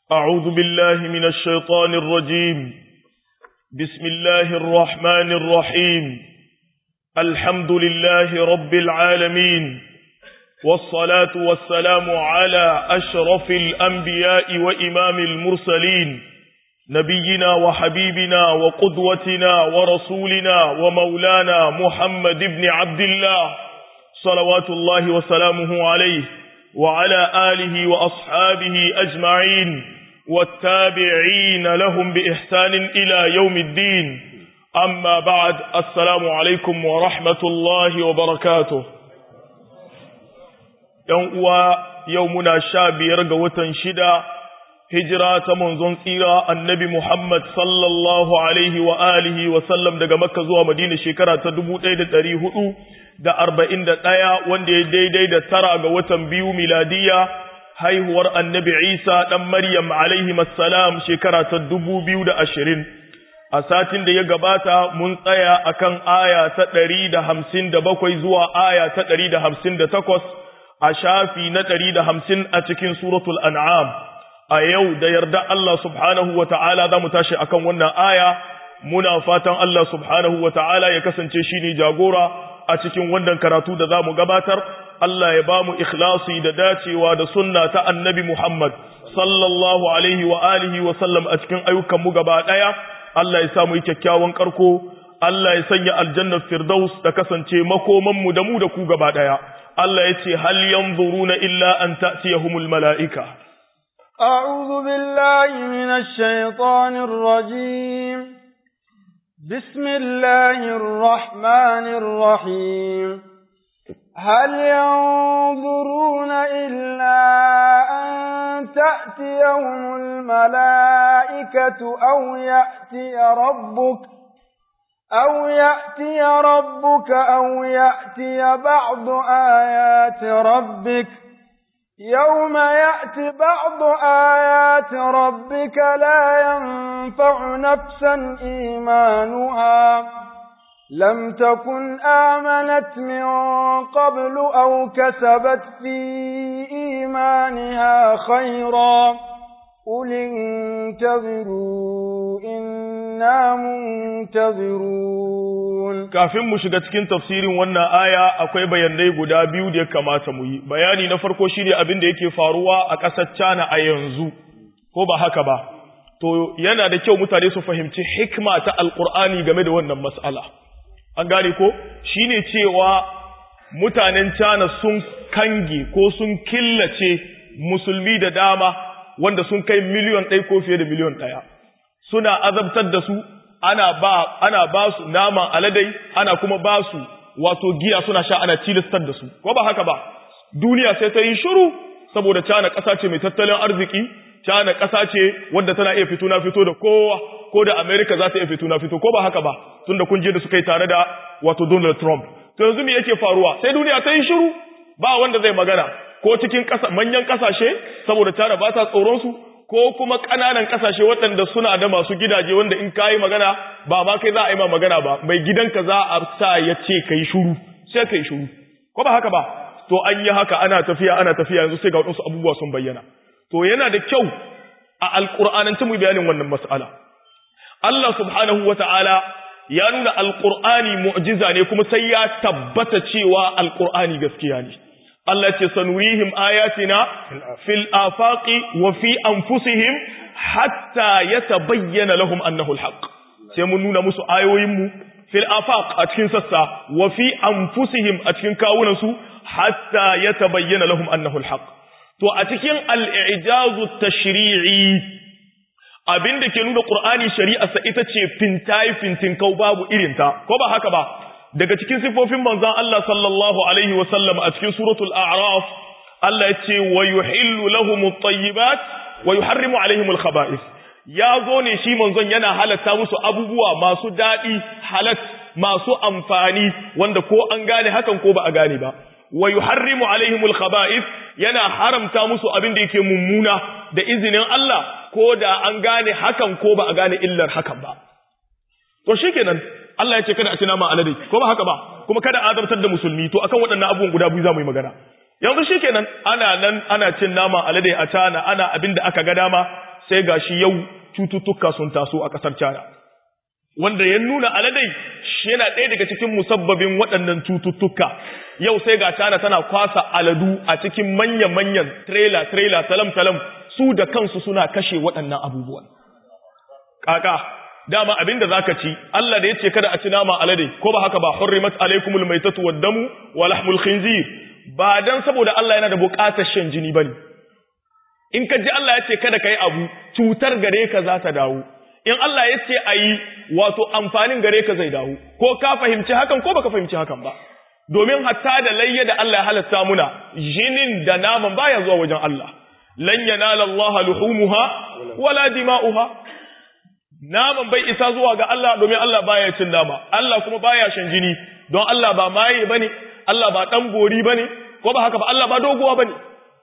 أعوذ بالله من الشيطان الرجيم. بسم الله الرحمن الرحيم. الحمد لله رب العالمين، والصلاة والسلام على أشرف الأنبياء وإمام المرسلين، نبينا وحبيبنا وقدوتنا ورسولنا ومولانا محمد بن عبد الله صلوات الله وسلامه عليه وعلى آله وأصحابه أجمعين والتابعين لهم بإحسان إلى يوم الدين. أما بعد، السلام عليكم ورحمة الله وبركاته. يومنا شابير قوة شدا هجرة منذ صيرا النبي محمد صلى الله عليه وآله وسلم daga Makka zuwa Madina shekara ta 1441 wanda ya daidai da 9 ga watan 2 miladiya haihuwar annabi Isa dan Maryam alaihi assalam shekara ta 2020. a satin da ya gabata mun tsaya akan aya ta 157 zuwa aya ta 158 a shafi na 150 a cikin suratul an'am. a yau da yarda Allah subhanahu wa ta'ala za mu tashi akan wannan aya. muna fatan Allah subhanahu wa ta'ala ya kasance shi ne jagora a cikin wannan karatu da za mu gabatar. Allah ya ba mu ikhlasi da dacewa da sunna ta annabi Muhammad sallallahu alaihi wa alihi wa sallam a cikin ayyukanmu gaba ɗaya. Allah ya samu kyakkyawan karko. Allah ya sanya aljannar firdaus ta kasance makomanmu da mu da ku gaba ɗaya. Allah ya ce hal yanzuruna illa an ta'tiyahumul mala'ika. أعوذ بالله من الشيطان الرجيم. بسم الله الرحمن الرحيم. هل ينظرون إلا أن تأتيهم الملائكة أو يأتي بعض آيات ربك. يوم يأتي بعض آيات ربك لا ينفع نفسا إيمانها لم تكن آمنت من قبل أو كسبت في إيمانها خيرا قل انتظروا إنا منتظرون. kafin mu shiga cikin tafsirin wannan aya akwai bayanai guda biyu da ya kamata mu yi. bayani na farko shine abin da yake faruwa a ƙasar China a yanzu, ko ba haka ba? To yana da kyau mutane su fahimci hikma ta Alƙur'ani game da wannan mas'ala. An gane ko? Shine cewa mutanen China sun kange ko sun killace musulmi da dama wanda sun kai miliyon 1 ko fiye da miliyon 1. Suna azabtar da su, ana ba su naman aladai, ana kuma ba su wato giya suna sha, ana tilastar da su, ko ba haka ba? Duniya sai ta yi shiru saboda China ƙasa ce mai tattalin arziki. China ƙasa ce wadda tana iya fito na fito da kowa, ko da America za ta iya fito na fito, ko ba haka ba? Tunda kun je da suka yi tare da wato Donald Trump. To yanzu me yake faruwa? Sai duniya ta yi shiru, ba wanda zai magana, ko cikin manyan ƙasashe saboda China ba ta tsoron su, ko kuma ƙananan ƙasashe waɗanda suna da masu gidaje wanda in kayi magana ba ma kai za a yi ma magana ba, mai gidanka za a sa ya ce ka yi shuru, sai ka yi shuru, ko ba haka ba? To an yi haka ana tafiya yanzu sai ga waɗansu abubuwa sun bayyana. To yana da kyau a alƙur'anance mu bayanin wannan mas'ala. Allah subhanahu wata'ala ya nuna alƙur'ani mu'jiza ne, kuma sai ya tabbata cewa alƙur'ani gaskiya ne. Allah ce sanurihim ayatina fil afaqi wa fi anfusihim hatta yatabayyana lahum annahu alhaq. sai mun nuna musu ayoyinmu fil afaq a cikin sassa wa fi anfusihim a cikin kawunan su hatta yatabayyana lahum annahu alhaq. to a cikin al-i'jazu tashri'i abinda ke nuna Qur'ani shari'arsa ita ce fintin kau babu irinta, ko ba haka ba? Daga cikin sifofin manzon Allah sallallahu alaihi wa sallam a cikin suratul a'raf Allah ya ce wa yuhillu lahumut tayyibat wa yuharrimu alaihimul khaba'ith. Ya zo ne shi manzon yana halatta musu abubuwa masu dadi, halat, masu amfani, wanda ko an gane hakan ko ba a gane ba. Wa yuharrimu alaihimul khaba'ith, yana haramta musu abin da yake mummuna da izinin Allah, ko da an gane hakan ko ba a gane illar hakan ba. To shikenan Allah ya ce kada a ci nama alade, ko ba haka ba, kuma kada a azabtar da musulmi. To akan waɗannan abubuwan guda biyu za mu yi magana. Yanzu shikenan ana nan ana cin nama alade a China, ana abin da aka ga dama, sai gashi yau cututtuka sun taso a ƙasar China wanda ya nuna aladai shi yana ɗaya daga cikin musabbabin waɗannan cututtuka. Yau sai ga China tana kwasa aladu a cikin manyan trailer talam su da kansu suna kashe waɗannan abubuwan. Kaka dama abinda zaka ci Allah da yace kada a ci nama alade ko ba haka ba, hurrimat alaykumul maytatu wad-damu wa lahmul khinzir, ba dan saboda Allah yana da buƙatar shan jini bane. In ka ji Allah yace kada kai abu, cutar gare ka za ta dawo. In Allah yace ayi, wato amfanin gare ka zai dawo. Ko ka fahimci hakan ko baka fahimci hakan ba. Domin hatta da layya da Allah ya halatta muna, jinin da naman baya zuwa wajen Allah. Lan yanala Allah luhumuha wala dima'uha. Naman bai isa zuwa ga Allah domin Allah baya cin nama, Allah kuma baya shan jini, don Allah ba maye bane, Allah ba dan gori bane, ko ba haka ba, Allah ba doguwa bane.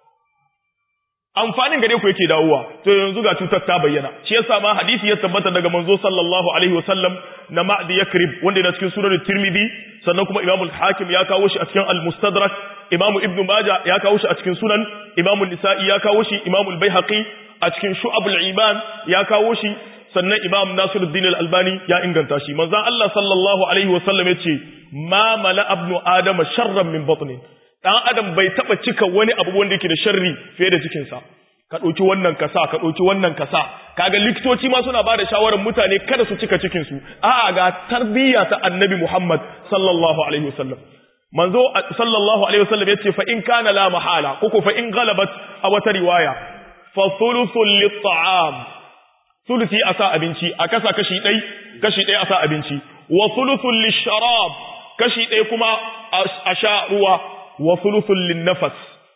Amfanin gare ku yake dawowa, to yanzu ga cutar ta bayyana. Shi yasa ma hadisi ya tabbata daga manzo sallallahu alaihi wasallam na Ma'di Yakrib wanda yana cikin sunan Tirmidhi, sannan kuma Imam al-Hakim ya kawo shi a cikin al-Mustadrak, Imam Ibn Majah ya kawo shi a cikin Sunan, Imam an-Nisa'i ya kawo shi, Imam al-Baihaqi a cikin Shu'abul Iman ya kawo shi, sannan Imam Nasiruddin al-Albani ya inganta shi. Manzon Allah sallallahu alaihi wasallam yace ma mala ibnu adam sharran min batni. Dan adam bai taba cika wani abu wanda yake da sharri fiye da cikin sa. Ka dauki wannan kasa, ka dauki wannan kasa. Kaga likitoci ma suna bada shawarar mutane kada su cika cikin su. A'a ga tarbiyya ta Annabi Muhammad sallallahu alaihi wasallam. Manzo sallallahu alaihi wasallam yace fa in kana la mahala ko fa in ghalabat a wata riwaya fa thuluthul lit-ta'am. Thuluthi a sa abinci, a kasa kashi ɗai a sa abinci, wa thuluthun lisharab, kashi ɗai kuma a sha ruwa, wa thuluthun linnafas,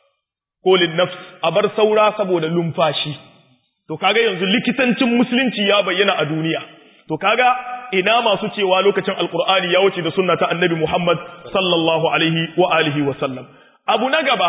ko linnafs, a bar saura saboda lumfashi. To kaga yanzu likitancin musulunci ya bayyana a duniya. To kaga ina masu cewa lokacin Alkur'ani ya wuce da sunna ta Annabi Muhammad sallallahu alaihi wa alihi wa sallam. Abu na gaba,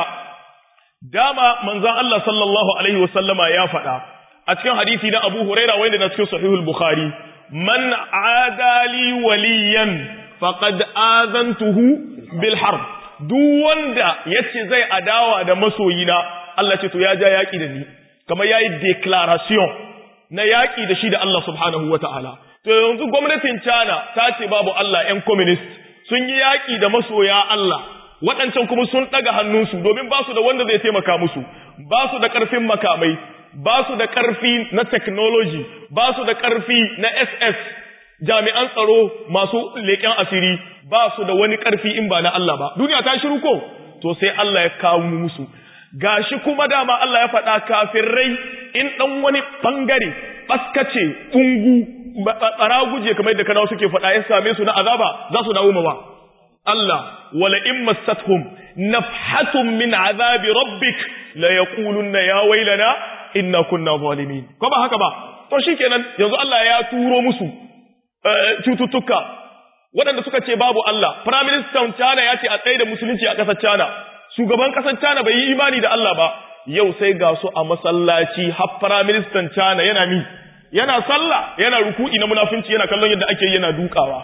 dama manzon Allah sallallahu alaihi wa sallama ya faɗa a cikin hadisi na Abu Huraira wanda na cikin Sahihul Bukhari, man adali waliyan faqad azantuhu bil harb. Duk wanda yace zai adawa da masoyina, Allah ce to ya ja yaki da ni, kamar yayi declaration na yaki da shi da Allah subhanahu wataala. To yanzu gwamnatin China ta ce babu Allah, ƴan communist sun yi yaki da masoya Allah, waɗancan kuma sun ɗaga hannunsu domin ba su da wanda zai taimaka musu, ba su da ƙarfin makamai, ba su da ƙarfi na technology, ba su da ƙarfi na SS, jami'an tsaro masu leƙen asiri, ba su da wani ƙarfi in ba na Allah ba. Duniya ta shiru ko? To sai Allah ya kawo musu. Gashi kuma dama Allah ya faɗa kafirai in ɗan wani ɓangare, ɓaskace, ɓungu, ɓaraguje kamar yadda kanawa suke faɗa ya same su na azaba, za su dawo mawa. Allah, wala in massathum nafhatun min azabi rabbik la yaqulunna ya wailana inna kunna zalimin. Ko ba haka ba? To shikenan yanzu Allah ya turo musu cututtuka waɗanda suka ce babu Allah. Prime Minister China ya ce a tsaye da musulunci a ƙasar China. Shugaban ƙasar China bai yi imani da Allah ba. Yau sai ga su a masallaci har Prime Minister China yana mi? Yana sallah, yana ruku'i na munafinci, yana kallon yadda ake yana dukawa.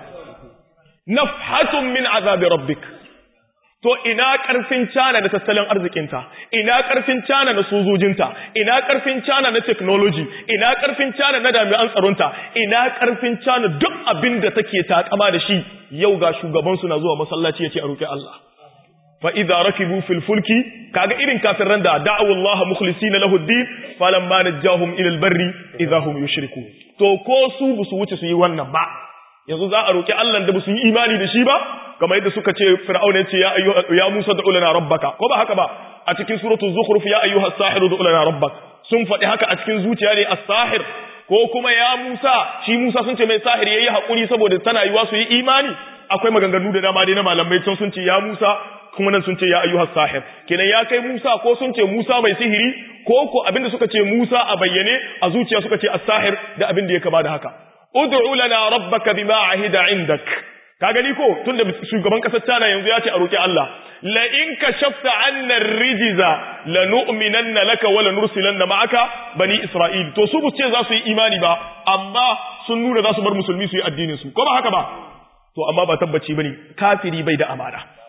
Nafhatun min azabi rabbik. To ina ƙarfin China da tattalin arzikinta, ina ƙarfin China na sojojinta, ina ƙarfin China na technology, ina ƙarfin China na jami'an tsaronta, ina ƙarfin China duk abin da take takama da shi. Yau ga shugabansu na zuwa masallaci yace a roki Allah. Fa idza rakibu fil fulki, kaga irin kafiran da da'u Allah mukhlisina lahu ad-din falamma najahum ila al-barri idza hum yushrikun. To ko su busu wuce su yi wannan ba. Yanzu za a roki Allah da busu yi imani da shi ba, kamar yadda suka ce Fir'auna ya ce ya Musa da'u lana rabbaka, ko ba haka ba? A cikin suratul Zukhruf ya ayyuha as-sahiru da'u lana rabbak. Sun faɗi haka a cikin zuciya ne as-sahir, ko kuma ya Musa, shi Musa sun ce mai sahir yayi hakuri saboda tana yiwa su yi imani. Akwai maganganu da dama dai na malamai can sun ce ya Musa, kuma nan sun ce ya ayyuha as-sahir. Kenan ya kai Musa, ko sun ce Musa mai sihiri, ko abinda suka ce Musa a bayyane, a zuciya suka ce as-sahir da abin da ya kama da haka. Ud'u lana rabbaka bima ahida indak. Ka gani ko tunda shugaban kasar China yanzu ya ce a roki Allah, la in kashafta 'anna ar-rijza lanu'minanna laka wa lanursilanna ma'aka bani Isra'il. To su bu ce za su yi imani ba, amma sun nuna za su bar musulmi su yi addinin su, ko ba haka ba? To amma ba tabbaci bane, kafiri bai da amana.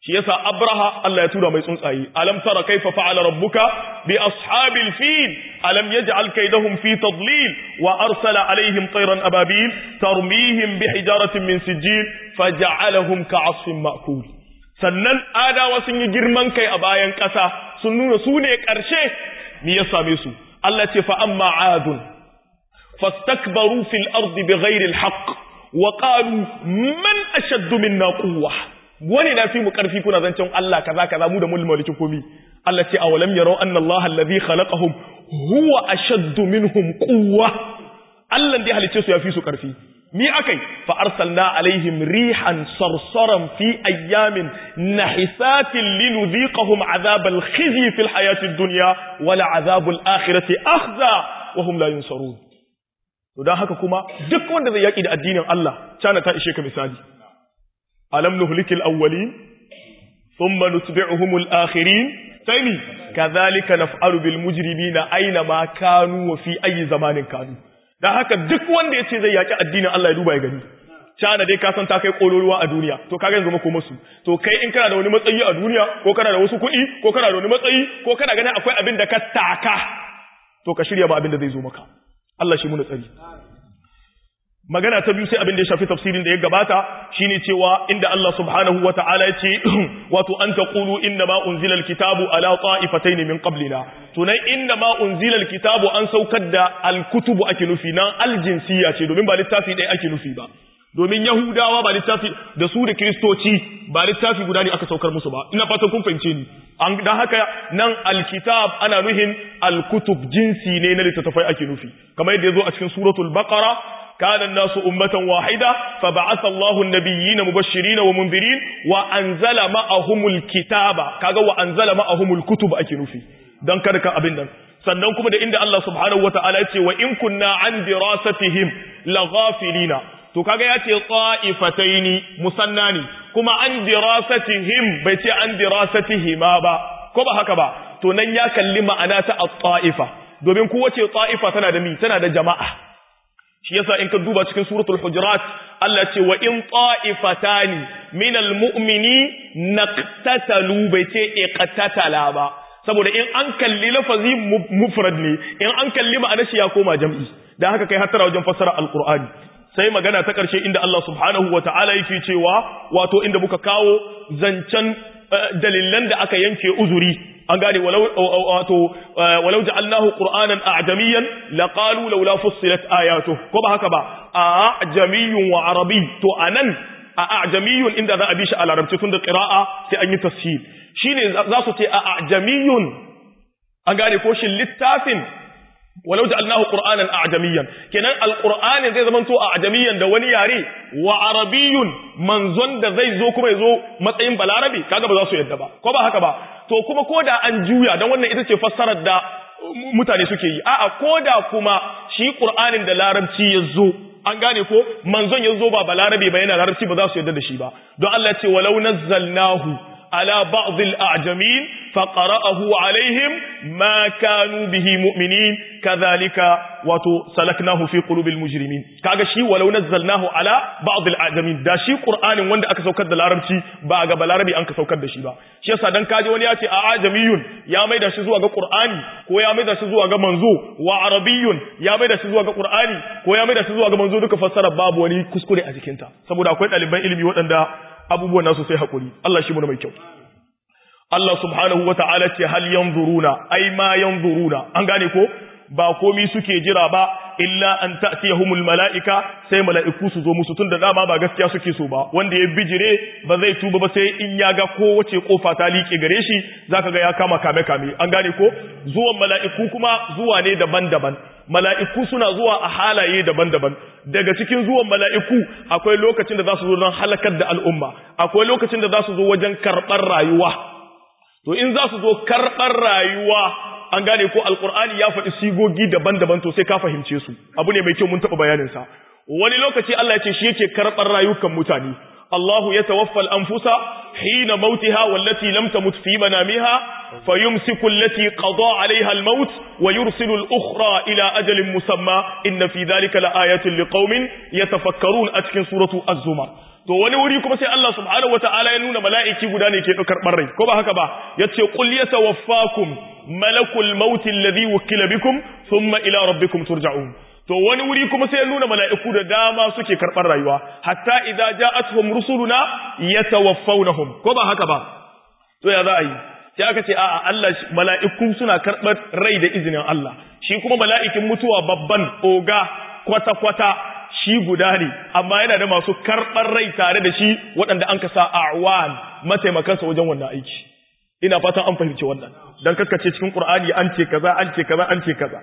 shi yasa abraha Allah ya tura mai tsuntsaye alam tara kaifa fa'ala rabbuka bi ashabil fil alam yaj'al kaydahum fi tadlil wa arsala alaihim tayran ababil tarmihim bi hijaratin min sijil faj'alahum ka'asfin ma'kul sannan adawa sun yi girman kai a bayan kasa sun nuna su ne karshe me ya same su Allah ce fa amma adun fastakbaru fil ardi bighairi alhaq wa qalu man ashaddu minna quwwah wani na fi mu karfi kuna zancen Allah kaza mu da mulki komi Allah ce awalam yarau anna Allah alladhi khalaqahum huwa ashaddu minhum quwwa Allah da halice su yafi su karfi mi akai fa arsalna alaihim rihan sarsaran fi ayamin nahisatin linudhiqahum adhab alkhizy fi alhayati ad-dunya wala adhab alakhirati akhza wa hum la yunsarun to dan haka kuma duk wanda zai yaki da addinin Allah cana ta ishe ka misali ألم نهلك الأولين ثم نتبعهم الآخرين ثاني كذلك نفعل بالمجرمين أينما كانوا وفي أي زمان كانوا da haka duk wanda yace zai yaki addinin Allah ya duba ya gani cana dai ka san ta kai kololuwa a duniya to kaga yanzu mako musu to kai in kana da wani matsayi a duniya ko kana da wasu kuɗi ko kana da wani matsayi ko kana ganin akwai abin da ka taka to ka shirya ba abin da zai zo maka Allah shi mu tsari magana ta biyu sai abin da ya shafi tafsirin da ya gabata shine cewa inda Allah subhanahu wata'ala ya ce wato an taqulu inna ma unzila alkitabu ala ta'ifatayn min qablina to nan inna ma unzila alkitabu an saukar da alkutubu ake nufi nan aljinsiya ce domin ba littafi ɗaya ake nufi ba domin yahudawa ba littafi da su da kristoci ba littafi guda ne aka saukar musu ba ina fatan kun fahimce ni dan haka nan alkitab ana nuhin alkutub jinsi ne na littattafai ake nufi kamar yadda yazo a cikin suratul baqara كان الناس أمة واحدة فبعث الله النبيين مبشرين ومنذرين وأنزل معهم الكتاب كذا وأنزل معهم الكتب أكنوفي دان كذا أبدا sannan kuma da inda Allah subhanahu wataala yace wa in kunna an dirasatihim laghafilina to kaga yace qa'ifataini musannani kuma an dirasatihim bai ce an dirasatihima ba ko ba haka ba to nan ya kalli ma'ana ta at-ta'ifa domin kowace ta'ifa tana da jama'a shi yasa in ka duba cikin suratul hujurat Allah ce wa in ta'ifatani minal mu'mini naqtatalu bai ce iqtatala ba saboda in an kalli lafazi mufrad ne in an kalli ma'anar shi ya koma jam'i dan haka kai hattara wajen fassara alqur'ani sai magana ta karshe inda Allah subhanahu wata'ala yake cewa wato inda muka kawo zancen dalilan da aka yanke uzuri an gane walau ja'alnahu qur'anan a'jamiyan laqalu laula fussilat ayatuhu ko ba haka ba a'jamiyyun wa arabi to anan a'jamiyyun inda za a bi shi a larabci tun da qira'a sai an yi tafsir shine za su ce a'jamiyyun an gane ko shin littafin walau ja'alnahu qur'anan a'jamiyan kenan alqur'ani zai zama to a'jamiyan da wani yare wa arabiyyun manzon da zai zo kuma yazo matsayin balarabi kaga ba za su yadda ba ko ba haka ba to kuma koda an juya dan wannan ita ce fassarar da mutane suke yi a'a koda kuma shi qur'anin da larabci yazo an gane ko manzon yazo ba balarabi ba yana larabci ba za su yadda da shi ba don Allah ya ce walau nazzalnahu على بعض الأعجمين فقرأه عليهم ما كانوا به مؤمنين كذلك وسلكناه في قلوب المجرمين كاغا شي ولو نزلناه على بعض الأعجمين دا شي قرآن وند aka saukar da larabci ba ga balarabi an ka saukar da shi ba shi yasa dan kaje wani ya ce a ajamiyun ya maida shi zuwa ga qur'ani ko ya maida shi zuwa ga manzo wa arabiyun ya maida shi zuwa ga qur'ani ko ya maida shi zuwa ga manzo duka fassara babu wani kuskure a cikin ta saboda akwai ɗaliban ilimi waɗanda abubuwan nasu sai hakuri Allah shi mu mai kyau Allah subhanahu wata'ala ce hal yanzuruna ai ma yanzuruna an gane ko ba komi suke jira ba illa an ta'tiyahumul mala'ika sai mala'iku su zo musu tunda dama ba gaskiya suke so ba wanda ya bijire ba zai tuba ba sai in ya ga kowace kofa ta liƙe gare shi zaka ga ya kama kame an gane ko zuwan mala'iku kuma zuwa ne daban-daban mala'iku suna zuwa a halaye daban-daban daga cikin zuwan mala'iku akwai lokacin da za su zo don halakar da al'umma akwai lokacin da za su zo wajen karɓar rayuwa to in za su zo karɓar rayuwa an gane ko alkur'ani ya faɗi sigogi daban-daban to sai ka fahimce su abu ne mai kyau mun taɓa bayaninsa wani lokaci Allah ya ce shi yake karɓar rayukan mutane Allahu ya tawaffa al-anfusa hina mautiha wallati lam tamut fi manamiha fayumsiku allati qada 'alayha al-maut wa yursilu al-ukhra ila ajalin musamma inna fi dhalika laayatin liqaumin yatafakkarun a cikin suratu az-zumar to wani wuri kuma sai Allah subhanahu wataala ya nuna mala'iki guda ne ke karɓar rai ko ba haka ba yace qul yatawaffakum malakul maut alladhi wukila bikum thumma ila rabbikum turja'un to wani wuri kuma sai ya nuna mala'iku da dama suke karɓar rayuwa hatta idza ja'atuhum rusuluna yatawaffawnahum ko ba haka ba to ya za a yi sai aka ce a'a Allah mala'iku suna karɓar rai da izinin Allah shi kuma mala'ikin mutuwa babban oga kwata-kwata shi guda ne amma yana da masu karɓar rai tare da shi waɗanda an kasa a'wan mataimakansa wajen wannan aiki ina fatan an fahimci wannan dan kaskace cikin Qur'ani an ce kaza an ce kaza an ce kaza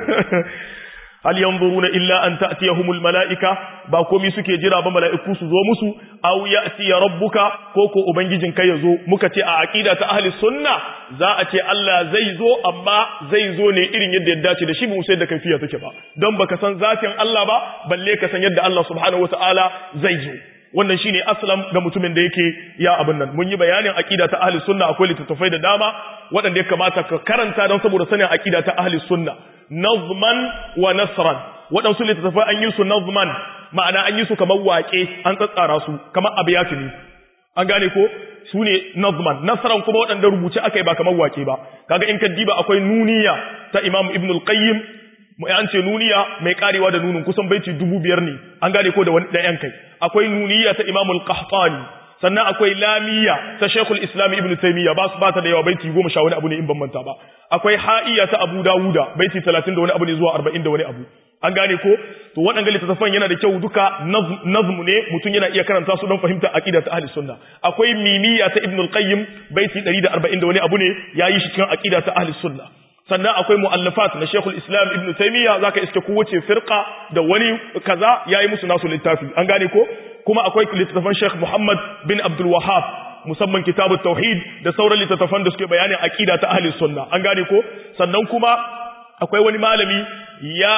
hal yanzuruna illa an ta'tiyahumul mala'ika ba komai suke jira ba mala'iku su zo musu aw ya'ti rabbuka ko ko ubangijin kai yazo muka ce a aqida ta ahli sunna za a ce Allah zai zo amma zai zo ne irin yadda ya dace da shi ba sai da kaifiya take ba don baka san zatin Allah ba balle ka san yadda Allah subhanahu wataala zai zo wannan shine aslam ga mutumin da yake ya abin nan mun yi bayanin aqida ta ahli sunna akwai littattafai da dama waɗanda ya kamata ka karanta don saboda sanin aqida ta ahli sunna nazman wa nasran waɗansu littattafai an yi su nazman ma'ana an yi su kamar waƙe an tsatsara su kamar abiyatu ne an gane ko su ne nazman nasran kuma waɗanda rubuce aka yi ba kamar waƙe ba kaga in ka diba akwai nuniya ta imam ibn al-qayyim an ce nuniya mai karewa da nunun kusan baiti 5,000 ne an gane ko da wani ɗayan kai akwai nuniya ta imam al-qahtani sannan akwai lamiya ta shaykhul islam ibn taymiya ba ta da yawa baiti 10 wani abu ne in ban manta ba akwai ha'iya ta abu dawuda baiti 30 da wani abu ne zuwa 40 da wani abu an gane ko to waɗanda littattafan yana da kyau duka nazmu ne mutum yana iya karanta su don fahimta aqida ta ahli sunna akwai mimiya ta ibn al-qayyim baiti 140 da wani abu ne yayi shi cikin aqida ta ahli sunna sannan akwai mu'allafat na Sheikhul Islam Ibn Taymiyyah zaka iske kowace firqa da wani kaza yayi musu nasu littafi an gane ko kuma akwai littafan Sheikh Muhammad bin Abdul Wahhab musamman kitabut tauhid da sauran littafan da suke bayanin aqida ta ahli sunna an gane ko sannan kuma akwai wani malami ya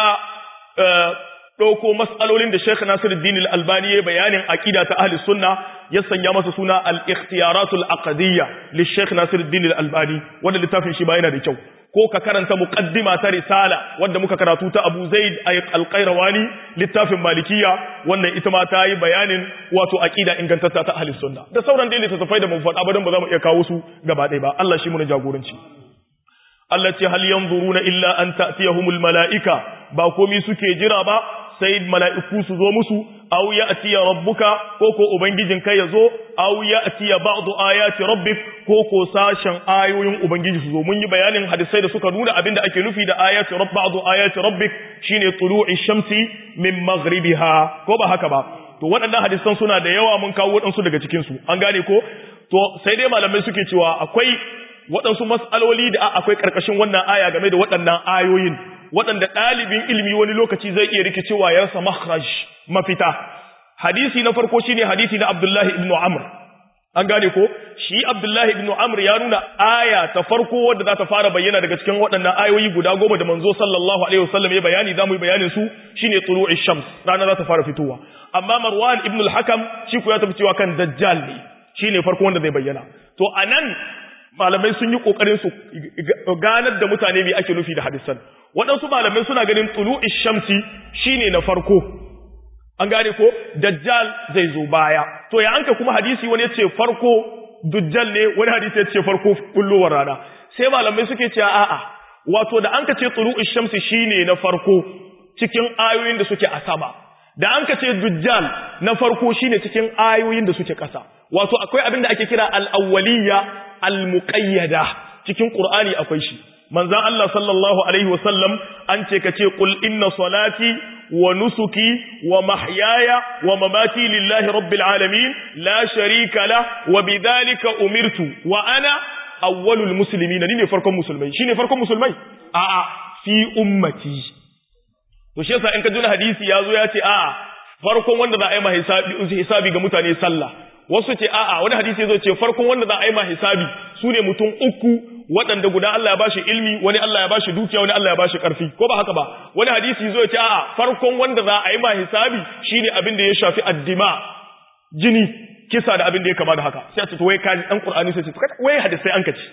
dauko mas'alolin da Sheikh Nasiruddin Al-Albani ya bayanin aqida ta ahli sunna ya sanya masa suna al-ikhtiyaratul aqdiyya li Sheikh Nasiruddin Al-Albani wanda littafin shi ba yana da kyau ko ka karanta muqaddima ta risala wanda muka karatu ta Abu Zaid al-Qayrawani littafin Malikiya wannan ita ma ta yi bayanin wato aqida ingantatta ta ahli sunna da sauran dai littafai da mun faɗa ba dan ba za mu iya kawo su gaba ɗaya ba Allah shi mu jagoranci Allah ce hal yanzuruna illa an ta'tiyahumul malaika ba komai suke jira ba sai mala'iku su zo musu aw ya'ti rabbuka ko ko ubangijin kai yazo aw ya'ti ba'du ayati rabbik ko ko sashen ayoyin ubangiji su zo mun yi bayanin hadisai da suka nuna abinda ake nufi da ayati ba'du ayati rabbik shine tulu'i shamsi min maghribiha ko ba haka ba to waɗannan hadisan suna da yawa mun kawo waɗansu daga cikin su an gane ko to sai dai malamai suke cewa akwai waɗansu mas'aloli da akwai karkashin wannan aya game da waɗannan ayoyin waɗanda ɗalibin ilimi wani lokaci zai iya rikicewa ya rasa makhraj mafita hadisi na farko shine hadisi na Abdullahi ibn Amr an gane ko shi Abdullahi ibn Amr ya nuna aya ta farko wadda za ta fara bayyana daga cikin waɗannan ayoyi guda 10 da manzo sallallahu alaihi wasallam ya bayani zamu yi bayanin su shine tulu'i shams rana za ta fara fitowa amma Marwan ibn al-Hakam shi ko ya tafi cewa kan dajjal ne shine farko wanda zai bayyana to anan malamai sun yi kokarin su ganar da mutane me ake nufi da hadisan waɗansu malamai suna ganin tulu'i shamsi shine na farko an gane ko dajjal zai zo baya to ya anka kuma hadisi wani yace farko dajjal ne wani hadisi yace farko kullowar rana sai malamai suke cewa a'a wato da anka ce tulu'i shamsi shine na farko cikin ayoyin da suke a sama da anka ce dajjal na farko shine cikin ayoyin da suke ƙasa wato akwai abin da ake kira al-awwaliyya al-muqayyada cikin Qur'ani akwai shi manzan Allah sallallahu alaihi wasallam an ce kace qul inna salati wa nusuki wa mahyaya wa mamati lillahi rabbil alamin la sharika la wa bidhalika umirtu wa ana awwalul muslimin ni ne farkon musulmai shine farkon musulmai a'a fi ummati to shi yasa in ka juna hadisi yazo ya ce a'a farkon wanda za a yi ma hisabi ga mutane sallah wasu ce a'a wani hadisi yazo ce farkon wanda za a yi ma hisabi sune mutum uku waɗanda guda Allah ya bashi ilmi wani Allah ya bashi dukiya wani Allah ya bashi ƙarfi ko ba haka ba wani hadisi yazo ya ce a'a farkon wanda za a yi ma hisabi shine abin da ya shafi addima jini kisa da abin da ya kama da haka sai a ce to wai kaji dan Qur'ani sai ce wai hadisi an kace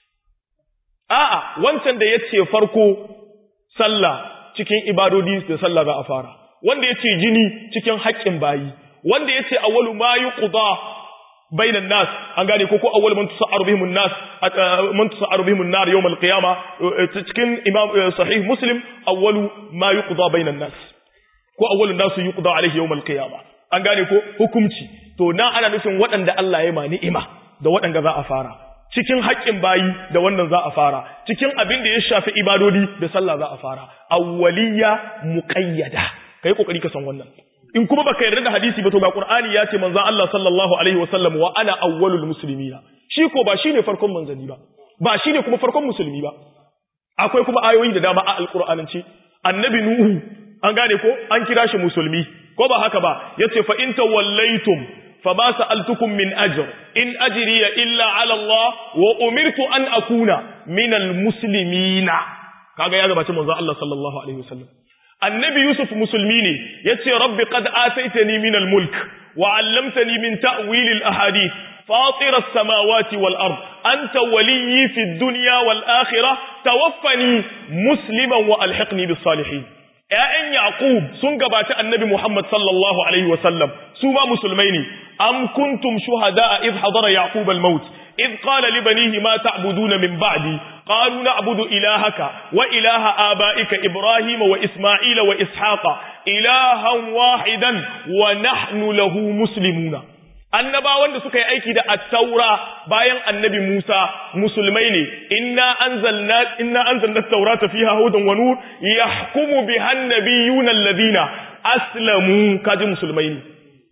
a'a wancan da yace farko sallah cikin ibadodi da sallah za a fara wanda yace jini cikin haƙƙin bayi wanda yace awwalu ma yuqda bainan nas an gane ko awwalu man tusa'aru bihim an-nas man tusa'aru bihim an-nar yawm al-qiyamah cikin imam sahih muslim awwalu ma yuqda bainan nas ko awwalu nasu yuqda alayhi yawm al-qiyamah an gane ko hukunci to na ana nufin waɗanda Allah ya ma ni'ima da waɗanda za a fara cikin haƙƙin bayi da wannan za a fara cikin abin da ya shafi ibadodi da sallah za a fara awwaliya muqayyada kai kokari ka san wannan in kuma baka yarda da hadisi ba to ga Qur'ani ya ce manzon Allah sallallahu alaihi wasallam wa ana awwalul muslimina shi ko ba shine farkon manzani ba shine kuma farkon musulmi ba akwai kuma ayoyi da dama a alqur'anance annabi nuhu an gane ko an kira shi musulmi ko ba haka ba yace fa in tawallaitum fama sa'altukum min ajr in ajriya illa ala Allah wa umirtu an akuna minal muslimina kaga ya gabace manzon Allah sallallahu alaihi wasallam annabi yusuf musulmi ne yace rabbi qad ataitani min al-mulk wa 'allamtani min ta'wil al-ahadith fatir as-samawati wal ard anta waliyyi fi ad-dunya wal akhirah tawaffani musliman wa alhiqni bis salihin ya'an yaqub sun gabaci annabi muhammad sallallahu alaihi wasallam su ma musulmai ne am kuntum shuhada'a idh hadara yaqub al-maut إذ قال لبنيه ما تعبدون من بعدي قالوا نعبد إلهك وإله آبائك إبراهيم وإسماعيل وإسحاق إلها واحدا ونحن له مسلمون annabawan da suka yi aiki da at-taura bayan annabi Musa musulmai ne inna anzalna at-taurata fiha hudan wa nur yahkumu biha an-nabiyyuna alladhina aslamu kaji musulmai ne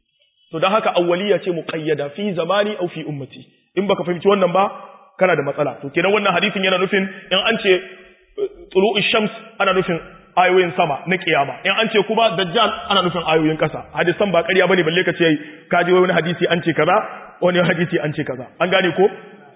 to dan haka awwaliya ce muqayyada fi zamani aw fi ummati in baka fahimci wannan ba kana da matsala to kenan wannan hadisin yana nufin in an ce tulu'ush shams ana nufin ayoyin sama na kiyama in an ce kuma dajjal ana nufin ayoyin kasa hadisan ba ƙarya bane balle ka ce ka ji wani hadisi an ce kaza wani hadisi an ce kaza an gane ko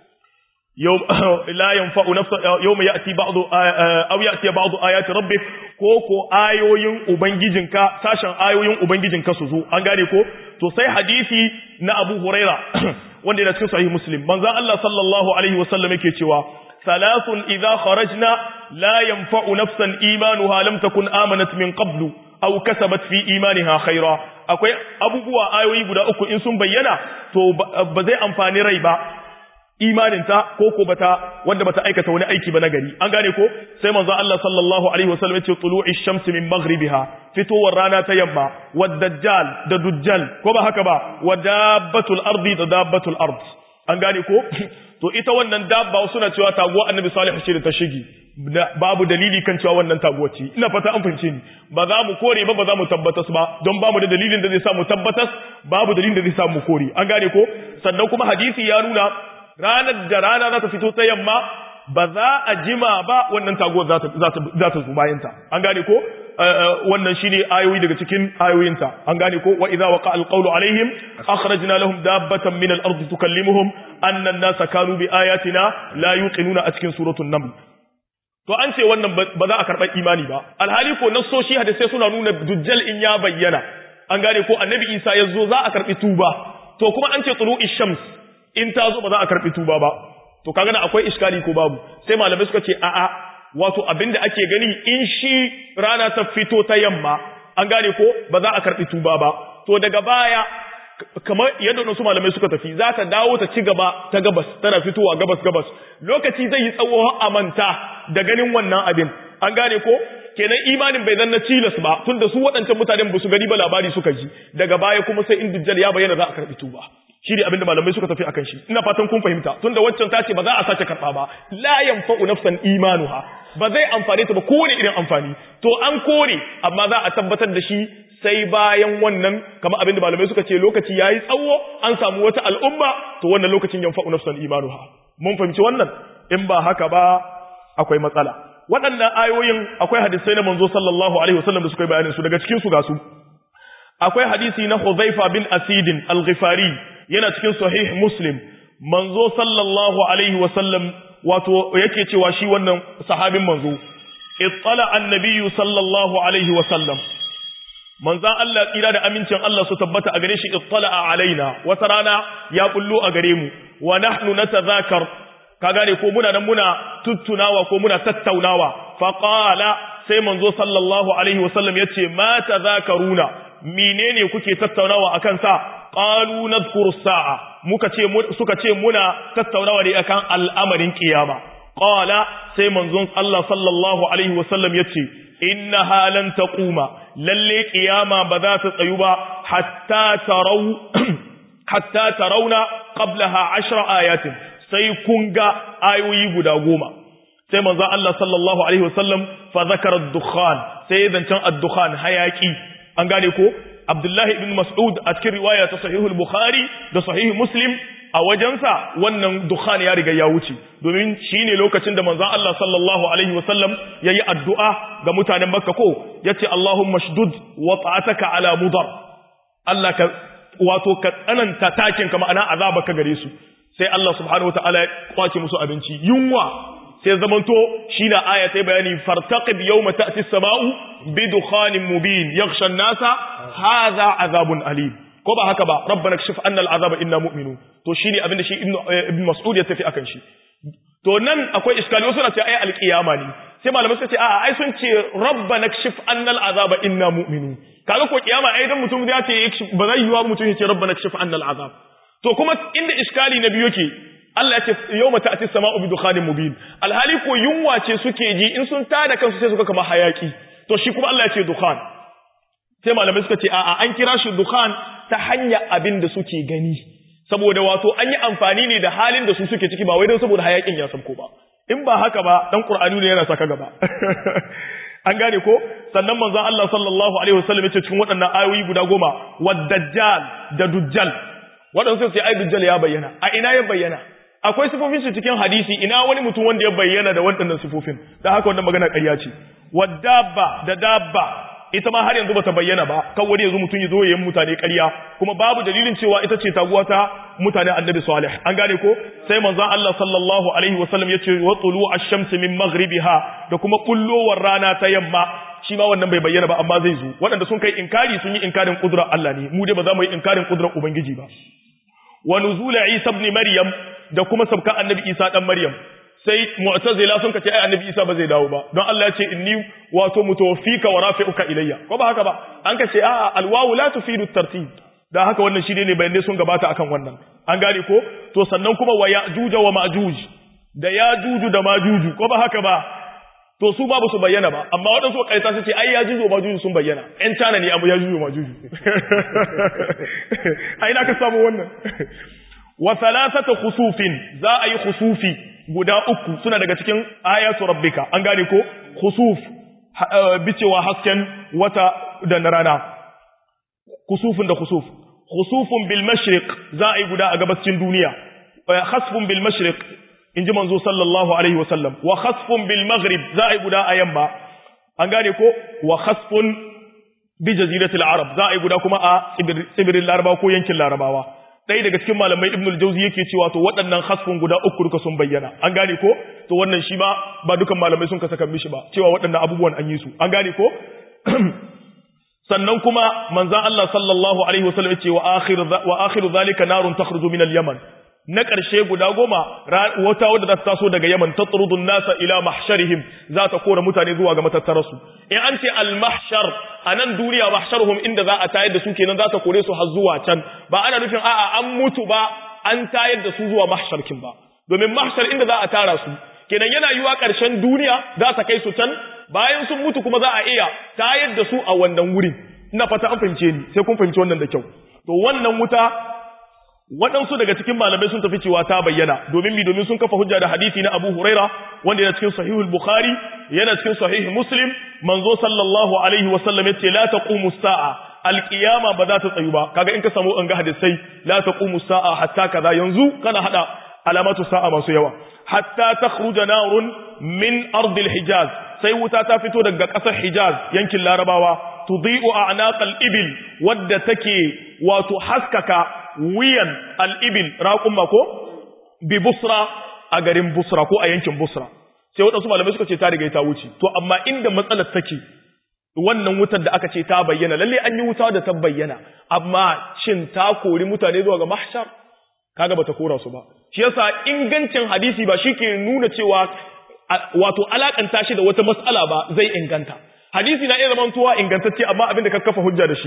yawm la yanfa'u nafsan yawma ya'ti ba'du aw ya'ti ba'du ayati rabbik ko ayoyin ubangijinka sashen ayoyin ubangijinka su zo an gane ko to sai hadisi na Abu Huraira wanda yana cikin sahih Muslim manzon Allah sallallahu alaihi wasallam yake cewa salasun idza kharajna la yanfa'u nafsan imanuha lam takun amanat min qablu aw kasabat fi imaniha khaira akwai abubuwa ayoyi guda uku in sun bayyana to ba zai amfani rai ba imaninta ko bata wanda bata aikata wani aiki ba na gari an gane ko sai manzo Allah sallallahu alaihi wasallam ya ce tulu'i shamsi min maghribiha fitowar rana ta yamma wad dajjal da dujjal ko ba haka ba wadabbatul ardi da dabbatul ard an gane ko to ita wannan dabba suna cewa taguwa annabi sallallahu alaihi wasallam ta shigi babu dalili kan cewa wannan taguwa ce ina fata an fahimce ni ba za mu kore ba za mu tabbatas ba don ba mu da dalilin da zai sa mu tabbatas babu dalilin da zai sa mu kore an gane ko sannan kuma hadisi ya nuna ranar da rana za ta fito ta yamma ba za a jima ba wannan taguwar za ta zo bayanta an gane ko wannan shine ayoyi daga cikin ayoyinta an gane ko wa idza waqa alqawlu alaihim akhrajna lahum dabbatan min al-ardi tukallimuhum anna an-nasa kanu bi ayatina la yuqinuna a cikin suratul naml to an ce wannan ba za a karɓar imani ba alhali ko nassoshi hadisi suna nuna dujjal in ya bayyana an gane ko annabi Isa yazo za a karɓi tuba to kuma an ce tulu'i shams in ta zo ba za a karɓi tuba ba to kaga na akwai iskali ko babu sai malamai suka ce a'a wato abinda ake gani in shi rana ta fito ta yamma an gane ko ba za a karɓi tuba ba to daga baya kamar yadda wasu malamai suka tafi za ta dawo ta ci gaba ta gabas tana fitowa gabas lokaci zai yi tsawo a manta da ganin wannan abin an gane ko kenan imanin bai zanna tilas ba tunda su waɗancan mutanen ba su gani ba labari suka ji daga baya kuma sai in dujjal ya bayyana za a karɓi tuba shi ne abinda malamai suka tafi akan shi ina fatan kun fahimta tunda waccan ta ce ba za a sace karɓa ba la yanfa'u nafsan imanuha ba zai amfane ta ba kowane irin amfani to an kore amma za a tabbatar da shi sai bayan wannan kamar abinda malamai suka ce lokaci yayi tsawo an samu wata al'umma to wannan lokacin yanfa'u nafsan imanuha mun fahimci wannan in ba haka ba akwai matsala waɗannan ayoyin akwai hadisai na manzo sallallahu alaihi wasallam da suka yi bayanin su daga cikin su ga su akwai hadisi na Hudhaifa bin Asid al-Ghifari yana cikin sahih Muslim manzo sallallahu alaihi wasallam wato yake cewa shi wannan sahabin manzo ittala annabiyyu sallallahu alaihi wasallam manzan Allah tsira da amincin Allah su tabbata a gare shi ittala alaina wata rana ya kullu a gare mu wa nahnu natadhakar ka gane ko muna nan muna tuttunawa ko muna tattaunawa fa qala sai manzo sallallahu alaihi wasallam yace ma tadhakaruna menene kuke tattaunawa akan sa qalu nadhkuru as-sa'a suka ce muna tattaunawa ne akan al'amarin kiyama qala sai manzon Allah sallallahu alaihi wasallam yace innaha lan taquma lalle kiyama ba za ta tsayu ba hatta tarawna qablaha 10 ayatin sai kun ga ayoyi guda 10 sai manzon Allah sallallahu alaihi wasallam fa zakara ad-dukhan sai zancan ad-dukhan hayaki an gane ko Abdullahi ibn Mas'ud a cikin riwaya ta Sahihul Bukhari da Sahih Muslim a wajensa wannan dukhan ya riga ya wuce domin shine lokacin da manzon Allah sallallahu alaihi wasallam yayi addu'a ga mutanen Makka ko yace Allahumma shdud wata'ataka ala mudar Allah ka wato ka tsananta takin ka ma'ana azaba ka gare su sai Allah subhanahu wataala ya kwace musu abinci yunwa sai zamanto shi na aya ta bayani fartaqib yawma ta'ti as-sama'u bi dukhanin mubin yaghsha an-nasa hadha azabun alim ko ba haka ba rabbana kashif anna al-azaba inna mu'minun to shine abinda shi ibn mas'ud ya tafi akan shi to nan akwai iskali wasu na ce ai al-qiyama ne sai malamai suka ce a'a ai sun ce rabbana kashif anna al-azaba inna mu'minun kaga ko kiyama ai dan mutum ya ce ba zai yiwa mutum ya ce rabbana kashif anna al-azab to kuma inda iskali na biyu yake Allah ya ce yawma ta'ti as-sama'u bi dukhanin mubin alhali ko yunwa ce suke ji in sun tada kansu sai suka kama hayaki to shi kuma Allah ya ce dukhan sai malamai suka ce a'a an kira shi dukhan ta hanya abin da suke gani saboda wato an yi amfani ne da halin da su suke ciki ba wai don saboda hayakin ya sabko ba in ba haka ba dan Qur'ani ne yana saka gaba an gane ko sannan manzon Allah sallallahu alaihi wasallam ya ce cikin waɗannan ayoyi guda 10 wad-dajjal da dujjal waɗansu sai ai dujjal ya bayyana a ina ya bayyana akwai sifofin su cikin hadisi ina wani mutum wanda ya bayyana da waɗannan sifofin da haka wannan magana ƙarya ce wadabba da dabba ita ma har yanzu bata bayyana ba kawai wani yanzu mutum ya zo yayin mutane ƙarya kuma babu dalilin cewa ita ce taguwa ta mutane annabi salih an gane ko sai manzon Allah sallallahu alaihi wasallam yace wa tulu ash-shams min maghribiha da kuma kullowar rana ta yamma shi ma wannan bai bayyana ba amma zai zo waɗanda sun kai inkari sun yi inkarin kudrar Allah ne mu dai ba za mu yi inkarin kudrar ubangiji ba wa nuzul Isa ibn Maryam da kuma sabka annabi Isa dan Maryam sai mu'tazila sun kace ai annabi Isa ba zai dawo ba don Allah ya ce inni wato mutawaffika wa rafi'uka ilayya ko ba haka ba an kace a alwawu la tufidu at-tartib da haka wannan shi ne bayanai sun gabata akan wannan an gane ko to sannan kuma wa ya'juj wa ma'juj da ya'juj da ma'juj ko ba haka ba to su babu su bayyana ba amma waɗansu kaita su ce ai ya'juj wa ma'juj sun bayyana ƴan China ne abu ya'juj wa ma'juj ai na ka samu wannan wa thalathatu khusufin za a yi khusufi guda uku suna daga cikin ayatu rabbika an gane ko khusuf bicewa hasken wata da rana khusufun da khusufun bil mashriq za a yi guda a gabashin duniya khasfun bil mashriq inji manzo sallallahu alaihi wasallam wa khasfun bil maghrib za a yi guda a yamma an gane ko wa khasfun bi jaziratil arab za a yi guda kuma a tsibirin larabawa ko yankin larabawa ɗaya daga cikin malamai Ibn al-Jawzi yake cewa to waɗannan hasfun guda uku duka sun bayyana an gane ko to wannan shi ba dukan malamai sun kasa kan mishi ba cewa waɗannan abubuwan an yi su an gane ko sannan kuma manzon Allah sallallahu alaihi wasallam ya ce wa akhiru zalika narun takhruju min al-yaman na ƙarshe guda 10 wata wadda za ta taso daga Yaman tatrudun nasa ila mahsharihim za ta kora mutane zuwa ga matattararsu in an ce al-mahshar anan duniya mahsharuhum inda za a tayar da su kenan za ta kore su har zuwa can ba ana nufin a'a an mutu ba an tayar da su zuwa mahsharkin ba domin mahshar inda za a tara su kenan yana yiwa ƙarshen duniya za ta kai su can bayan sun mutu kuma za a iya tayar da su a wannan wurin ina fata an fahimce ni sai kun fahimci wannan da kyau to wannan wuta waɗansu daga cikin malamai sun tafi cewa ta bayyana domin sun kafa hujja da hadisi na Abu Huraira wanda yana cikin Sahihul Bukhari yana cikin Sahih Muslim manzo sallallahu alaihi wasallam yace la taqumu as-sa'a al-qiyama ba za ta tsayu ba kaga in ka samu an ga hadisai la taqumu as-sa'a hatta kaza yanzu kana hada alamatu sa'a masu yawa hatta takhruja narun min ardil Hijaz sai wuta ta fito daga ƙasar Hijaz yankin Larabawa tudhi'u a'naqal ibil wadda take wato haskaka wiyan al'ibil raƙumma ko bi busra a garin busra ko a yankin busra sai waɗansu malamai suka ce ta riga ta wuce to amma inda matsalar take wannan wutar da aka ce ta bayyana lalle an yi wuta da ta bayyana amma shin ta kori mutane zuwa ga mahshar kaga bata kora su ba shi yasa ingancin hadisi ba shi ke nuna cewa wato alakanta shi da wata matsala ba zai inganta hadisi na iya zamantowa ingantacce amma abin da ka kafa hujja da shi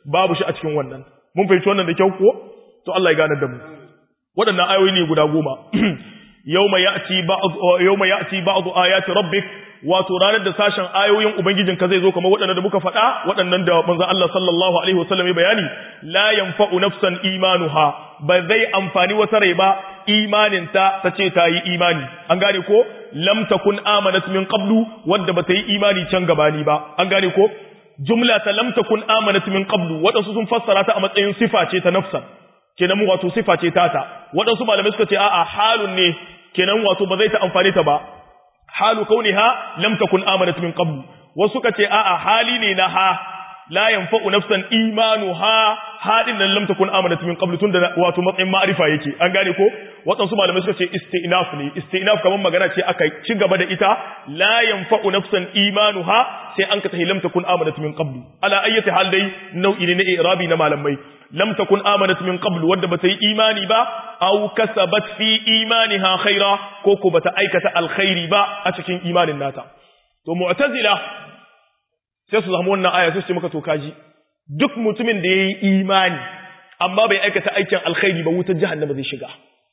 babu shi a cikin wannan mun fahimci wannan da kyau ko to Allah ya gane da mu waɗannan ayoyi ne guda 10 yawma ya'ti ba'd ayati rabbik wato ranar da sashen ayoyin ubangijinka zai zo kamar waɗannan da muka faɗa waɗannan da manzon Allah sallallahu alaihi wasallam ya bayani la yanfa'u nafsan imanuha ba zai amfani wata rai ba imaninta ta ce ta yi imani an gane ko lam takun amanat min qablu wadda bata yi imani can gabani ba an gane ko jumla ta lam takun amanat min qablu wadansu sun fassara ta a matsayin sifa ce ta nafsan kenan wato sifa ce tata wadansu malamai suka ce a'a halun ne kenan wato ba zai ta amfane ta ba halu kauniha lam takun amanat min qablu wasu suka ce a'a hali ne na ha la yanfa'u nafsan imanuha hadin nan lam takun amanat min qablu tunda wato matsayin ma'rifa yake an gane ko wadansu malamai suka ce istinaf ne istinaf kaman magana ce aka ci gaba da ita la yanfa'u nafsan imanuha sai an ka tahi lam takun amanat min qablu ala ayyati hal dai nau'i ne na i'rabi na malamai lam takun amanat min qablu wadda bata yi imani ba aw kasabat fi imaniha khaira ko ko bata aikata alkhairi ba a cikin imanin nata to mu'tazila sai su zama wannan aya sai su ce maka to kaji duk mutumin da yayi imani amma bai aikata aikin alkhairi ba wutar jahannama zai shiga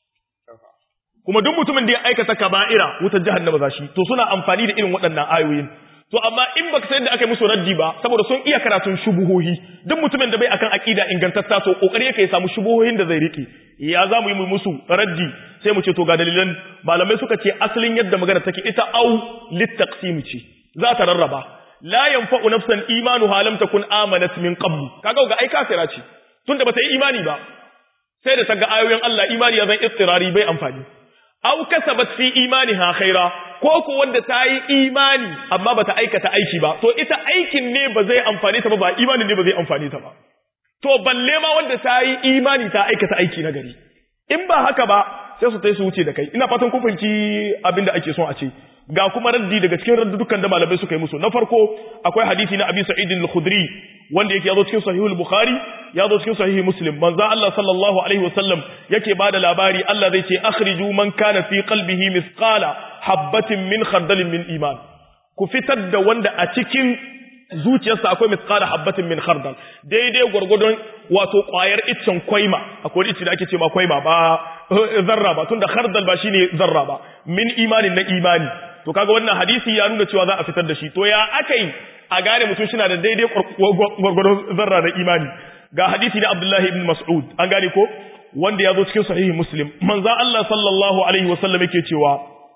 kuma duk mutumin da ya aikata kaba'ira wutar jahannama za shi to suna amfani da irin waɗannan ayoyin to amma in baka san da aka yi musu raddi ba saboda sun iya karatun shubuhohi duk mutumin da bai akan aqida ingantatta to kokari yake ya samu shubuhohin da zai rike ya zamu yi musu raddi sai mu ce to ga dalilan malamai suka ce asalin yadda magana take ita au litaqsim ce za ta rarraba la yanfa'u nafsan imanuha lam takun amanat min qabl kaga ga ai kafira ce tunda bata yi imani ba sai da ta ga ayoyin Allah imani ya zan istirari bai amfani aw kasabat fi imaniha khaira ko ko wanda ta yi imani amma bata aikata aiki ba to ita aikin ne ba zai amfane ta ba imanin ne ba zai amfane ta ba to balle ma wanda ta yi imani ta aikata aiki na gari in ba haka ba sai su tai su wuce da kai ina fatan kun fahimci abinda ake son a ce ga kuma raddi daga cikin raddudukan da malamai suka yi musu na farko akwai hadisi na Abi Sa'id al-Khudri wanda yake yazo cikin Sahih al-Bukhari yazo cikin Sahih Muslim manzo Allah sallallahu alaihi wasallam yake bada labari Allah zai ce akhriju man kana fi qalbihi misqala habatin min khardalin min iman ku fitar da wanda a cikin zuciyarsa akwai misqala habatin min khardal daidai gurgudun wato kwayar iccen kwaima akwai icce da ake cewa kwaima ba zarra ba tunda khardal ba shine zarra ba min imanin na imani to kaga wannan hadisi ya nuna cewa za a fitar da shi to ya akai a gane mutum shi na da daidai gurgudun zarra na imani ga hadisi na Abdullahi ibn Mas'ud an gane ko wanda ya zo cikin sahihi Muslim manzo Allah sallallahu alaihi wasallam yake cewa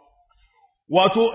wato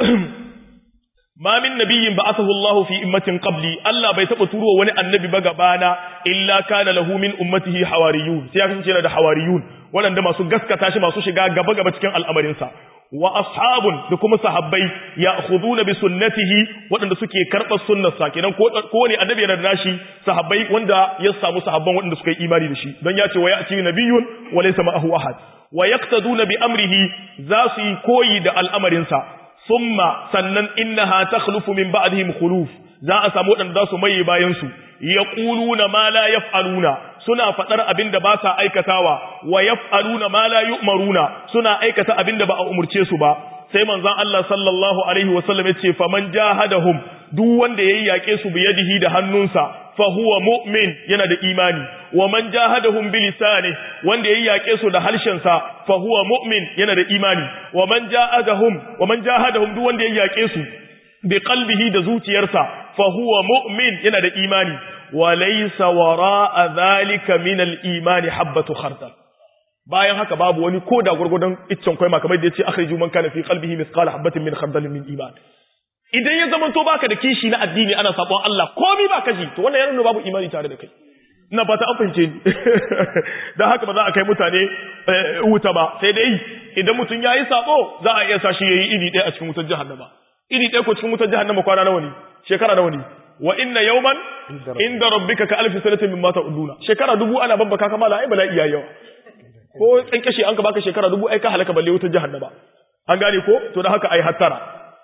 ma min nabiyyin ba'athahu Allah fi ummatin qabli Allah bai taba turo wani annabi ba gabana illa kana lahu min ummatihi hawariyun sai ya kasance yana da hawariyun wanda masu gaskata shi masu shiga gaba cikin al'amarin sa wa ashabun da kuma sahabbai ya'khuduna bi sunnatihi wadanda suke karɓar sunnarsa kenan ko ne annabi yana da nashi sahabbai wanda ya samu sahabban wadanda suka yi imani da shi dan ya ce wa ya'ti nabiyyun wa laysa ma'ahu ahad wa yaqtaduna bi amrihi za su yi koyi da al'amarin sa summa sannan innaha takhlufu min ba'dihim khuluf za a samu wadanda za su maye bayan su yaquluna ma la yaf'aluna suna fadar abinda ba sa aikatawa wa yaf'aluna ma la yu'maruna suna aikata abinda ba a umurce su ba sai manzon Allah sallallahu alaihi wasallam yace faman jahadahum duk wanda yayi yake su bi yadihi da hannunsa fa huwa mu'min yana da imani wa man jahadahum bi lisani wanda yayi yake su da harshen sa fa huwa mu'min yana da imani wa man jahadahum duk wanda yayi yake su bi qalbihi da zuciyarsa fa huwa mu'min yana da imani wa laysa wara'a dhalika min al-imani habatu khardal bayan haka babu wani koda gurgudan iccen kai kamar da yace akhriju man kana fi qalbihi mithqala habatin min khardal min iman idan ya zama to baka da kishi na addini ana sabon Allah komai baka ji to wannan yana babu imani tare da kai ina fata an fahimce ni dan haka ba za a kai mutane wuta ba sai dai idan mutun yayi sabo za a iya sashi yayi iri ɗaya a cikin wutar jahannama iri ɗaya ko cikin wutar jahannama kwana nawa ne shekara nawa ne wa inna yawman inda rabbika ka alfi sanatin mimma ta'uduna shekara 1000 ana babbaka kamala ai bala'i yayi yawa ko tsankashi an ka baka shekara 1000 ai ka halaka balle wutar jahannama an gane ko to da haka ai hattara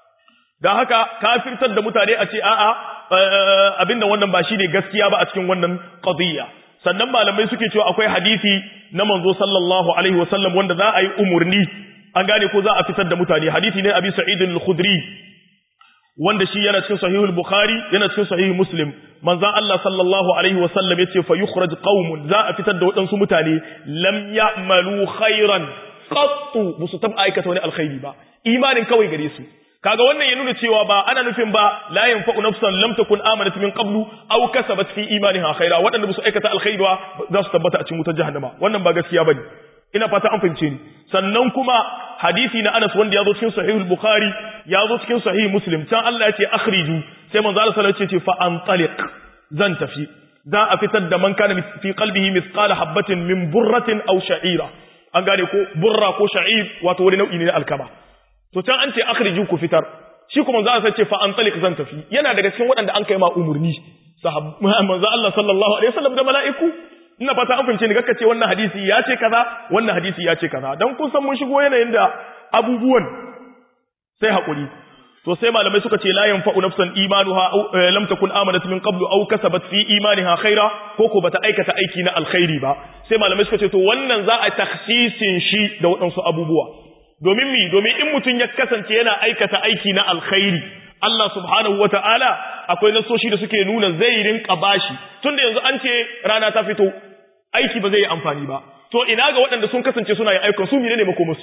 da haka kafirtar da mutane a ce a'a abinda wannan ba shine gaskiya ba a cikin wannan qadiyya sannan malamai suke cewa akwai hadisi na manzo sallallahu alaihi wasallam wanda za a yi umurni an gane ko za a fitar da mutane hadisi ne Abi Sa'id al-Khudri wanda shi yana cikin sahihul bukhari yana cikin sahih muslim manzon Allah sallallahu alaihi wasallam yace fa yukhraj qaumun za a fitar da wadansu mutane lam ya'malu khairan qattu musu tab aikata wani alkhairi ba imanin kawai gare su kaga wannan ya nuna cewa ba ana nufin ba la yanfa'u nafsan lam takun amanat min qablu aw kasabat fi imaniha khaira wadanda musu aikata alkhairi ba za su tabbata a cikin wutar jahannama wannan ba gaskiya bane ina fata an fahimce ni sannan kuma hadisi na Anas wanda ya zo cikin sahihul bukhari ya zo cikin sahih muslim can Allah ya ce akhriju sai manzo Allah sallallahu alaihi wasallam ya ce fa antaliq zan tafi za a fitar da man kana fi qalbihi mithqala habatin min burratin aw sha'ira an gane ko burra ko sha'ir wato wani nau'i ne na alkama to can an ce akhriju ku fitar shi kuma manzo Allah ya ce fa antaliq zan tafi yana daga cikin waɗanda an kai ma umurni manzo Allah sallallahu alaihi wasallam da mala'iku ina fata an fahimce ni gakka ce wannan hadisi ya ce kaza wannan hadisi ya ce kaza dan kun san mun shigo yanayin da abubuwan sai hakuri to sai malamai suka ce la yanfa'u nafsan imanuha lam takun amanat min qablu aw kasabat fi imaniha khaira ko bata aikata aiki na alkhairi ba sai malamai suka ce to wannan za a takhsisin shi da wadansu abubuwa domin in mutun ya kasance yana aikata aiki na alkhairi Allah subhanahu wata'ala akwai nasoshi da suke nuna zai rinka bashi tunda yanzu an ce rana ta fito aiki ba zai yi amfani ba to ina ga waɗanda sun kasance suna yin ayyukan su menene makomarsu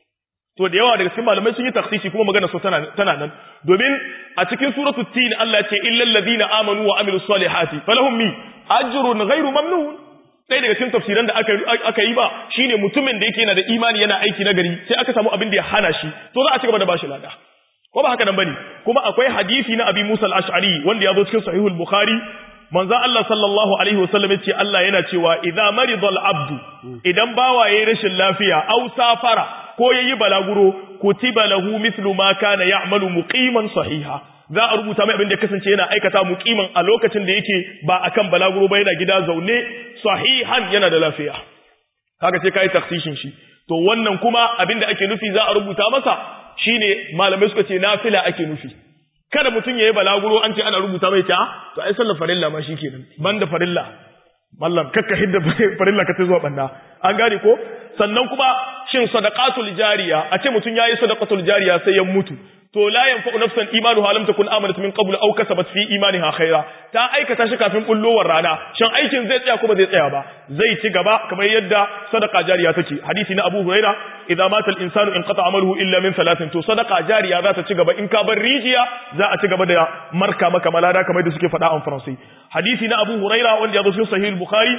to da yawa daga cikin malamai sun yi takhsisi kuma magana su tana nan domin a cikin suratul tin Allah ya ce illal ladina amanu wa amilus salihati falahum ajrun ghairu mamnun sai daga cikin tafsiran da aka yi ba shine mutumin da yake yana da imani yana aiki nagari sai aka samu abin da ya hana shi to za a ci gaba da bashi lada ko ba haka nan bane kuma akwai hadisi na Abi Musa al-Ash'ari wanda ya zo cikin sahihul Bukhari manzo Allah sallallahu alaihi wasallam yace Allah yana cewa idza marida al-abdu idan bawa yayin rashin lafiya aw safara ko yayi balaguro kutiba lahu mithlu ma kana ya'malu muqiman sahiha za a rubuta mai abin da kasance yana aikata muqiman a lokacin da yake ba akan balaguro ba yana gida zaune sahihan yana da lafiya kaga sai kai takhsishin shi to wannan kuma abin da ake nufi za a rubuta masa shine malamai suka ce nafila ake nufi kada mutum yayi balaguro an ce ana rubuta mai ta to ai sallar farilla ma shikenan banda farilla mallam kakka hidda farilla ka ta zuwa banda an gane ko sannan kuma shin sadaqatul jariya a ce mutum yayi sadaqatul jariya sai ya mutu to la yanfa'u nafsan imanuha lam takun amanat min qabl aw kasabat fi imaniha khaira ta aikata shi kafin bullowar rana shin aikin zai tsaya kuma zai tsaya ba zai ci gaba kamar yadda sadaqa jariya take hadisi na Abu Huraira idza mata al-insanu inqata amaluhu illa min thalathin to sadaqa jariya za ta ci gaba in ka bar rijiya za a ci gaba da marka maka malada kamar da suke faɗa a Faransai hadisi na Abu Huraira wanda ya zo cikin sahih Bukhari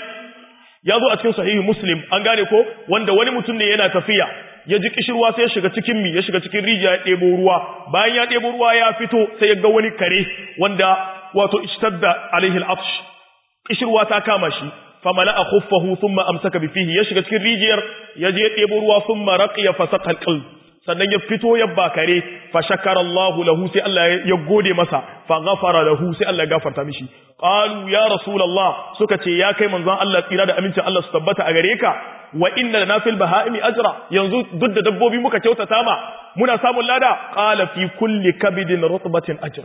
ya zo a cikin sahih Muslim an gane ko wanda wani mutum ne yana tafiya ya ji kishirwa sai ya shiga cikin ya shiga cikin rijiya ya ɗebo ruwa bayan ya ɗebo ruwa ya fito sai ya ga wani kare wanda wato ishtadda alaihi al-afsh kishirwa ta kama shi famala khuffahu thumma amsaka bi fihi ya shiga cikin rijiyar ya je ya ɗebo ruwa thumma raqiya fasaqa al-qalb sannan ya fito ya bakare fa shakara Allah lahu sai Allah ya gode masa fa ghafara lahu sai Allah ya gafarta mishi qalu ya rasulullah suka ce ya kai manzon Allah tsira da amincin Allah su tabbata a gare ka wa inna lana fil baha'imi ajra yanzu duk da dabbobi muka kyautata ma muna samun lada qala fi kulli kabidin rutbatin ajr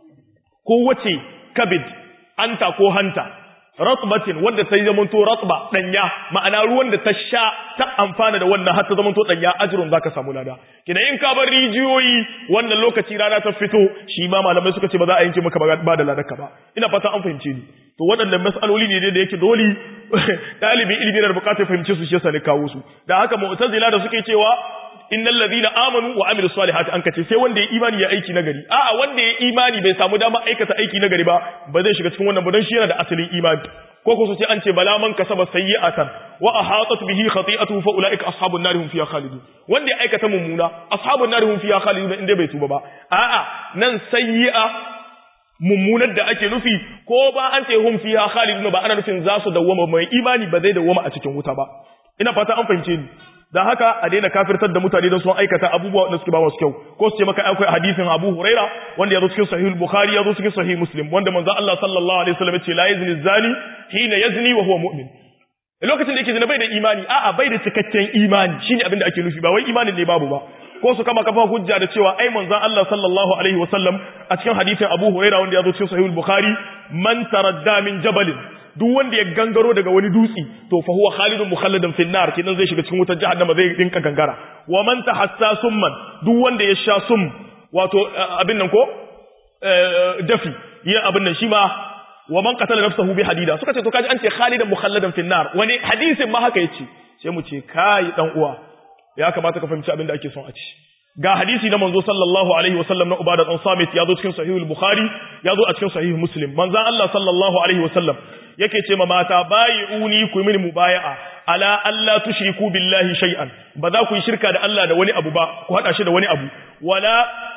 ko wace kabid anta ko hanta ratbatin wanda ta zamanto ratba danya ma'ana ruwan da ta sha ta amfana da wannan har ta zamanto danya ajrun zaka samu lada kina in ka bar rijiyoyi wannan lokaci rana ta fito shi ma malamai suka ce ba za a yanke maka ba da ladarka ba ina fata an fahimce ni to waɗannan mas'aloli ne da yake dole dalibin ilimi na bukatar fahimce su shi yasa ne kawo su da haka mu'tazila da suke cewa innal ladina amanu wa amilus salihati an kace sai wanda ya imani ya aiki nagari a'a wanda ya imani bai samu dama aikata aiki nagari ba zai shiga cikin wannan ba dan shi yana da asalin imani ko ko sai an ce bala man kasaba sayyi'atan wa ahatat bihi khati'atuhu fa ulaika ashabun nar hum fiha khalidun wanda ya aikata mummuna ashabun nar hum fiha khalidun inda bai tuba ba a'a nan sayyi'a mummunar da ake nufi ko ba an ce hum fiha khalidun ba ana nufin za su dawwama mai imani ba zai dawwama a cikin wuta ba ina fata an fahimce ni dan haka a daina kafirtar da mutane don sun aikata abubuwa da suke ba wasu kyau ko su ce maka akwai hadisin Abu Huraira wanda ya zo cikin Sahih Bukhari ya zo cikin Sahih Muslim wanda manzo Allah sallallahu alaihi wasallam ya ce la yazni zani hina yazni wa huwa mu'min lokacin da yake zina bai da imani a'a bai da cikakken imani shine abin da ake nufi ba wai imanin ne babu ba ko su kama kafa hujja da cewa ai manzo Allah sallallahu alaihi wasallam a cikin hadisin Abu Huraira wanda ya zo cikin Sahih Bukhari man taradda min jabalin duk wanda ya gangaro daga wani dutsi to fa huwa khalidun mukhalladan fil nar kidan zai shiga cikin wutar jahannama zai dinka gangara wa man tahassa summan duk wanda ya sha sum wato abin nan ko dafi yin abin nan shi ma wa man qatala nafsahu bi hadida suka ce to kaji an ce khalidan mukhalladan fi nar wani hadisin ma haka yace sai mu ce kai dan uwa ya kamata ka fahimci abin da ake son a ci ga hadisi na manzo sallallahu alaihi wasallam na Ubadah dan Samit yazo cikin sahih al-Bukhari yazo a cikin sahih Muslim manzo Allah sallallahu alaihi wasallam yake ce ma mata bai'uni ku mini mubaya'a ala alla tushriku billahi shay'an ba za ku yi shirka da Allah da wani abu ba ku hada shi da wani abu wala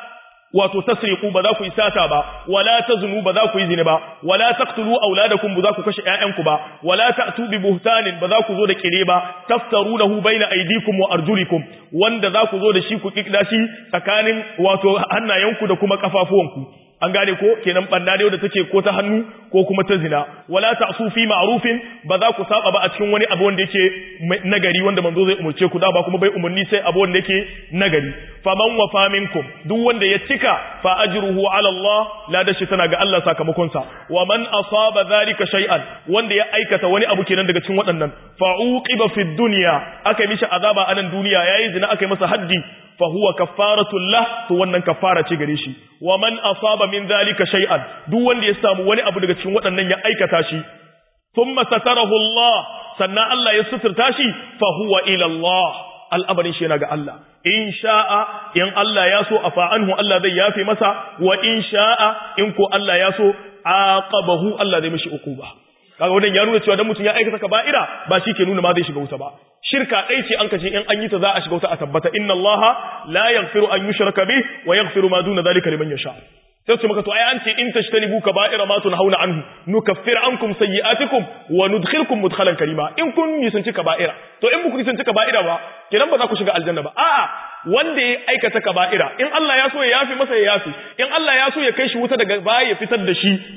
wato tasriqu ba za ku yi sata ba wala taznu ba za ku yi zina ba wala taqtulu auladakum ba za ku kashe ƴaƴanku ba wala ta'tu bi buhtanin ba za ku zo da kire ba taftarunahu baina aydikum wa arjulikum wanda za ku zo da shi ku kikda shi tsakanin wato hannayenku da kuma kafafuwanku an gane ko kenan banda da wanda take ko ta hannu ko kuma ta zina wala ta'su fi ma'rufin ba za ku saba ba a cikin wani abu wanda yake nagari wanda manzo zai umurce ku da ba kuma bai umurni sai abu wanda yake nagari faman wafa minkum duk wanda ya cika fa ajruhu ala Allah la dashi tana ga Allah sakamakon sa wa man asaba zalika shay'an wanda ya aikata wani abu kenan daga cikin waɗannan fa uqiba fi dunya aka mishi azaba a nan duniya yayi zina aka yi masa haddi fa huwa kaffaratul lah to wannan kafara ce gare shi wa man asaba min zalika shay'an duk wanda ya samu wani abu daga cikin waɗannan ya aikata shi thumma satarahu Allah sannan Allah ya suturta shi fa huwa ila Allah al'abarin shi yana ga Allah in sha'a in Allah ya so afa anhu Allah zai yafe masa wa in sha'a in ko Allah ya so aqabahu Allah zai mishi uquba kaga wannan ya nuna cewa dan mutum ya aikata kaba'ira ba shi ke nuna ma zai shiga wuta ba shirka dai ce an kace in an yi ta za a shiga wuta a tabbata inna allaha la yaghfiru an yushraka bih wa yaghfiru ma duna dhalika liman yasha sai ce maka to ai an ce in tashtanibu kaba'ira ma tunhauna anhu nukaffir ankum sayyi'atikum wa nudkhilkum mudkhalan karima in kun nisanci kaba'ira to in muku nisanci kaba'ira ba kenan ba za ku shiga aljanna ba a'a wanda ya aikata kaba'ira in Allah ya so ya yafi masa ya yafi in Allah ya so ya kai shi wuta daga baya ya fitar da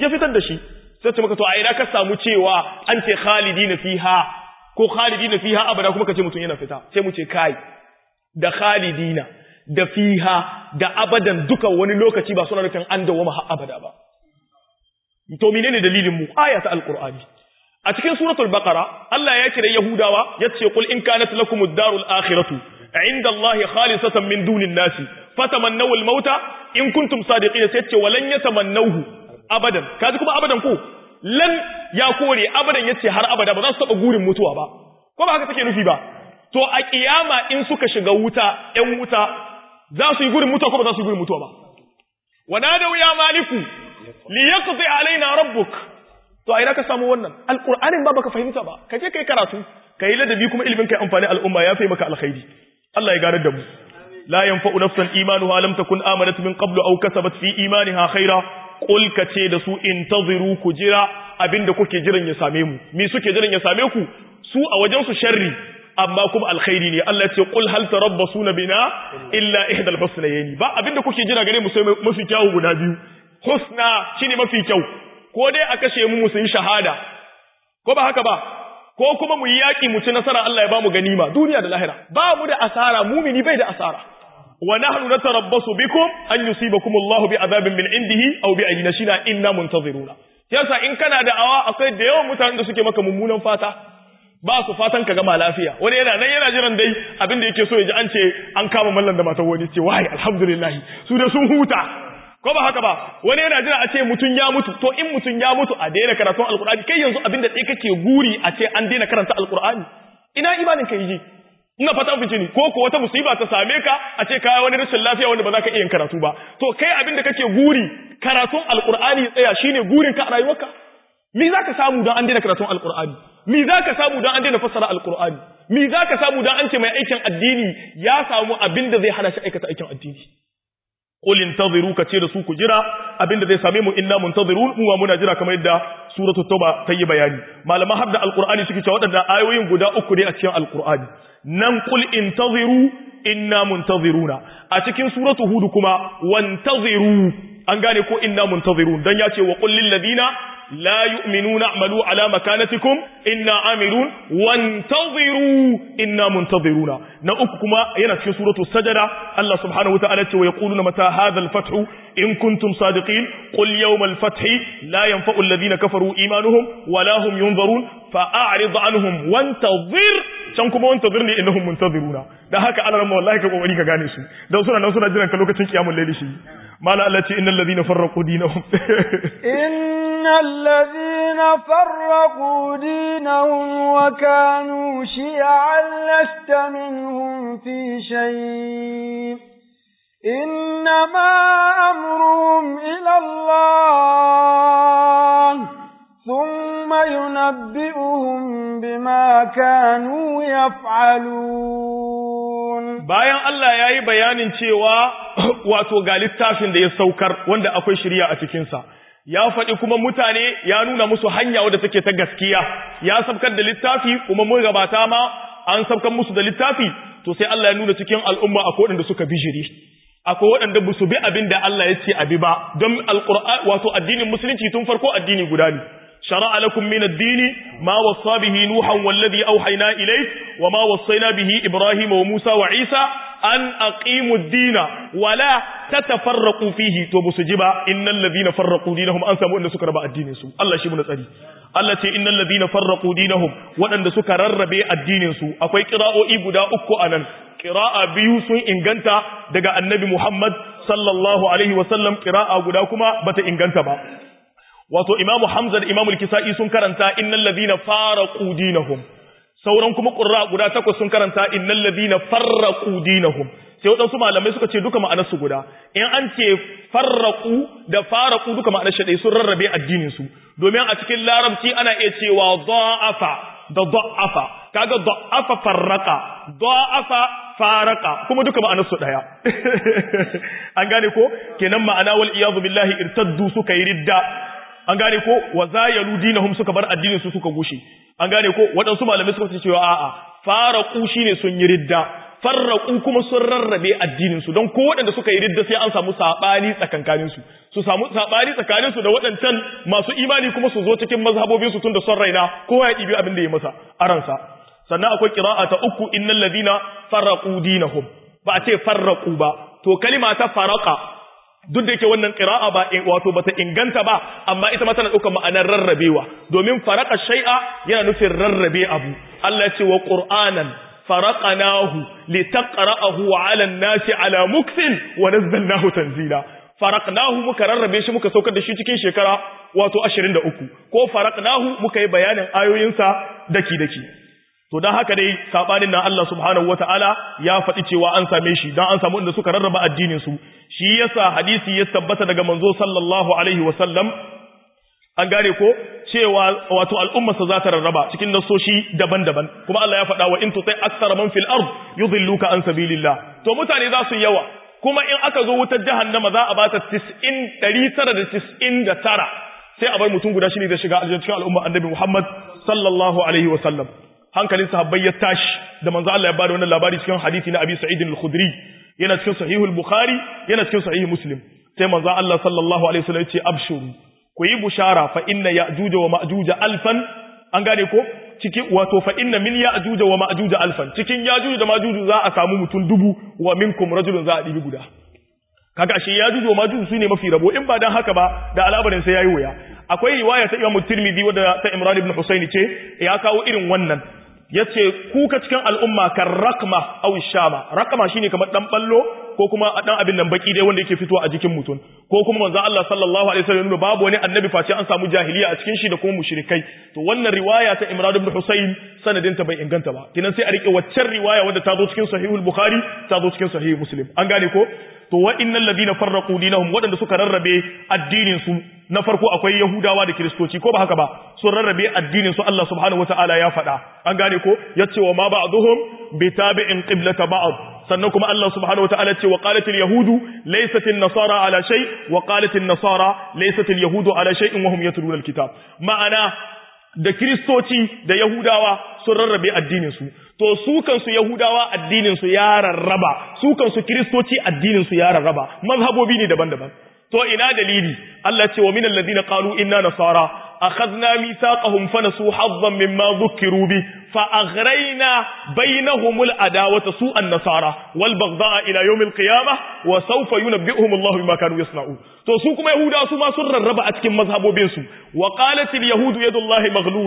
shi sai ce maka to a ina ka samu cewa an ce khalidina fiha ko khalidina fiha abada kuma kace mutun yana fita sai mu ce kai da khalidina da fiha da abadan duka wani lokaci ba suna nufin an dawama har abada ba to menene dalilin mu ayata alqur'ani a cikin suratul baqara Allah ya kira yahudawa yace qul in kanat lakumud darul akhiratu inda Allah khalisatan min dunin nasi fatamannaw al mauta in kuntum sadiqin sai yace walan yatamannahu abadan kaji kuma abadan ko lan ya kore abadan yace har abada ba za su taba gurin mutuwa ba ko ba haka take nufi ba to a kiyama in suka shiga wuta ƴan wuta za su yi gurin mutuwa ko ba za su yi gurin mutuwa ba wanadaw ya maliku liyaqdi alaina rabbuk to a ina ka samu wannan alqur'anin ba baka fahimta ba kaje kai karatu kai ladabi kuma ilimin kai amfani al'umma ya fi maka alkhairi Allah ya ganar da mu la yanfa'u nafsan imanuha lam takun amanat min qablu aw kasabat fi imaniha khaira qul kace da su intaziru ku jira abinda kuke jiran ya same mu me suke jiran ya same ku su a wajen su sharri amma kuma alkhairi ne Allah ya ce qul hal tarabbasuna bina illa ihdal husnayn ba abinda kuke jira gare mu sai mafi kyau guda biyu husna shine mafi kyau ko dai a kashe mu musu shahada ko ba haka ba ko kuma mu yi yaki mu ci nasara Allah ya ba mu ganima duniya da lahira ba mu da asara mumini bai da asara wa nahnu natarabbasu bikum an yusibakum Allahu bi'adabin min indihi aw bi'aydina shina inna muntaziruna yasa in kana da awa akwai da yawan mutanen da suke maka mummunan fata ba su fatan ka gama lafiya wani yana nan yana jiran dai abin da yake so ya ji an ce an kama mallan da matar wani ce wai alhamdulillah su da sun huta ko ba haka ba wani yana jira a ce mutun ya mutu to in mutun ya mutu a daina karatun alqur'ani kai yanzu abin da dai kake guri a ce an daina karanta alqur'ani ina imanin ka yi ina fata fice ni ko wata musiba ta same ka a ce kai wani rashin lafiya wanda ba za ka iya karatu ba to kai abin da kake guri karatun alqur'ani tsaya shine gurin ka a rayuwarka me zaka samu dan an daina karatun alqur'ani me zaka samu dan an daina fassara alqur'ani me zaka samu dan an ce mai aikin addini ya samu abin da zai hana shi aikata aikin addini qul intaziru kace da su ku jira abin da zai same mu inna muntazirun mu muna jira kamar yadda suratul tauba ta yi bayani malaman hadda alqur'ani suke cewa wadannan ayoyin guda uku ne a cikin alqur'ani nan qul intaziru inna muntaziruna a cikin suratul hud kuma wantaziru an gane ko inna muntazirun dan yace wa qul lil ladina la yu'minuna a'malu ala makanatikum inna amilun wantaziru inna muntaziruna na uku kuma yana cikin suratul sajada Allah subhanahu wa ta'ala ce wa yaquluna mata hadha al-fathu in kuntum sadiqin qul yawm al-fath la yanfa'u alladhina kafaru imanuhum wa la hum yunzarun fa'rid anhum wantazir can kuma wantazirni innahum muntaziruna dan haka Allah ran wallahi ka kokari ka gane su dan suna nan suna jiran ka lokacin kiyamul layli shi mala Allah ce innal ladina farraqu dinahum innal ladina farraqu dinahum wa kanu shi'an lasta minhum fi shay إنما أمرهم إلى الله ثم ينبئهم بما كانوا يفعلون bayan Allah ya yi bayanin cewa wato ga littafin da ya saukar wanda akwai shari'a a cikinsa ya faɗi kuma mutane ya nuna musu hanya wadda take ta gaskiya ya sabkar da littafi kuma mun gabata ma an sabkar musu da littafi to sai Allah ya nuna cikin al'umma akwai waɗanda suka bijiri akwai waɗanda ba su bi abin da Allah ya ce abi ba don alƙur'ani wato addinin musulunci tun farko addini guda ne shara'a lakum min ad-dini ma wassa bihi nuhan wallazi awhayna ilayk wa ma wassayna bihi ibrahima wa musa wa isa an aqimu ad-dina wa la tatafarraqu fihi to ba su ji ba innal ladina farraqu dinahum an samu wanda suka raba addinin su Allah shi mu tsari Allah ce innal ladina farraqu dinahum waɗanda suka rarrabe addinin su akwai qira'o'i guda uku anan qira'a biyu sun inganta daga annabi Muhammad sallallahu alaihi wasallam qira'a guda kuma bata inganta ba wato imamu Hamza da imamu al-Kisa'i sun karanta innal ladina faraqu dinahum sauran kuma qurra guda takwas sun karanta innal ladina farraqu dinahum sai wadansu malamai suka ce duka ma'anar su guda in an ce farraqu da faraqu duka ma'anar shi dai sun rarrabe addinin su domin a cikin larabci ana iya cewa da'afa da da'afa kaga da'afa farraqa da'afa faraka kuma duka ma'anar su daya an gane ko kenan ma'ana wal iyadu billahi irtaddu suka yi ridda an gane ko wa zayalu dinahum suka bar addinin su suka gushi an gane ko wadansu malamai suka ce cewa a'a faraku shine sun yi ridda farraku kuma sun rarrabe addinin su don ko wadanda suka yi ridda sai an samu sabani tsakankanin su su samu sabani tsakanin su da wadancan masu imani kuma su zo cikin mazhabobin su tunda son raina kowa ya dibi abin da ya masa aransa sannan akwai qira'a ta uku innal ladina farraqu dinahum ba a ce farraqu ba to kalima ta faraqa duk da yake wannan qira'a ba wato bata inganta ba amma ita ma tana daukar ma'anar rarrabewa domin faraqa shay'a yana nufin rarrabe abu Allah ya ce wa qur'anan faraqnahu litaqra'ahu 'ala an-nasi 'ala muksin wa nazzalnahu tanzila faraqnahu muka rarrabe shi muka saukar da shi cikin shekara wato 23 ko faraqnahu muka yi bayanin ayoyinsa daki to dan haka dai sabanin nan Allah subhanahu wataala ya faɗi cewa an same shi dan an samu inda suka rarraba addinin su shi yasa hadisi ya tabbata daga manzo sallallahu alaihi wasallam an gane ko cewa wato al'umma sa za ta rarraba cikin nasoshi daban-daban kuma Allah ya faɗa wa in tutai aktsara man fil ard yudhilluka an sabilillah to mutane za su yawa kuma in aka zo wutar jahannama za a bata 999 sai a bar mutum guda shine da shiga aljanna cikin al'umma annabi Muhammad sallallahu alaihi wasallam hankalin sahabbai ya tashi da manzo Allah ya bada wannan labari cikin hadisi na Abi Sa'id al-Khudri yana cikin sahih al-Bukhari yana cikin sahih Muslim sai manzo Allah sallallahu alaihi wasallam ya ce abshuru ku yi bushara fa inna ya'juj wa ma'juj alfan an gane ko cikin wato fa inna min ya'juj wa ma'juj alfan cikin ya'juj da ma'juj za a samu mutum 1000 wa minkum rajulun za a dibi guda kaga shi ya'juj wa ma'juj sune mafi rabo in ba dan haka ba da alabarin sai yayi waya akwai riwaya ta Imam Tirmidhi wadda ta Imran ibn Husayn ce ya kawo irin wannan yace kuka cikin al'umma kan rakma aw shama rakma shine kamar dan ballo ko kuma dan abin nan baki dai wanda yake fitowa a jikin mutum ko kuma manzo Allah sallallahu alaihi wasallam babu wani annabi face an samu jahiliya a cikin shi da kuma mushrikai to wannan riwaya ta Imran ibn Husayn sanadin ta bai inganta ba kinan sai a rike waccan riwaya wanda ta zo cikin sahihul Bukhari ta zo cikin sahih Muslim an gane ko to wa innal ladina farraqu dinahum wadanda suka rarrabe addinin su na farko akwai yahudawa da kristoci ko ba haka ba sun rarrabe addinin su Allah subhanahu wataala ya faɗa an gane ko yace wa ma ba'dhum bitabi'in qiblata ba'd sannan kuma Allah subhanahu wataala ce wa qalatil yahudu laysatil nasara ala shay wa qalatil nasara laysatil yahudu ala shay'in wa hum yatluna alkitab ma'ana da kristoci da yahudawa sun rarrabe addinin su to su kansu yahudawa addinin su ya rarraba su kansu kristoci addinin su ya rarraba mazhabobi ne daban-daban to ina dalili Allah ce wa minal ladina qalu inna nasara akhadna mithaqahum fanasu hazzan mimma dhukiru bi fa aghrayna bainahumul adawata su'an nasara wal baghdha ila yawmil qiyamah wa sawfa yunabbi'uhum Allah bima kanu yasna'un to su kuma yahuda su ma sun rarraba a cikin mazhabobin su wa qalat al yahud yadullahi maghlula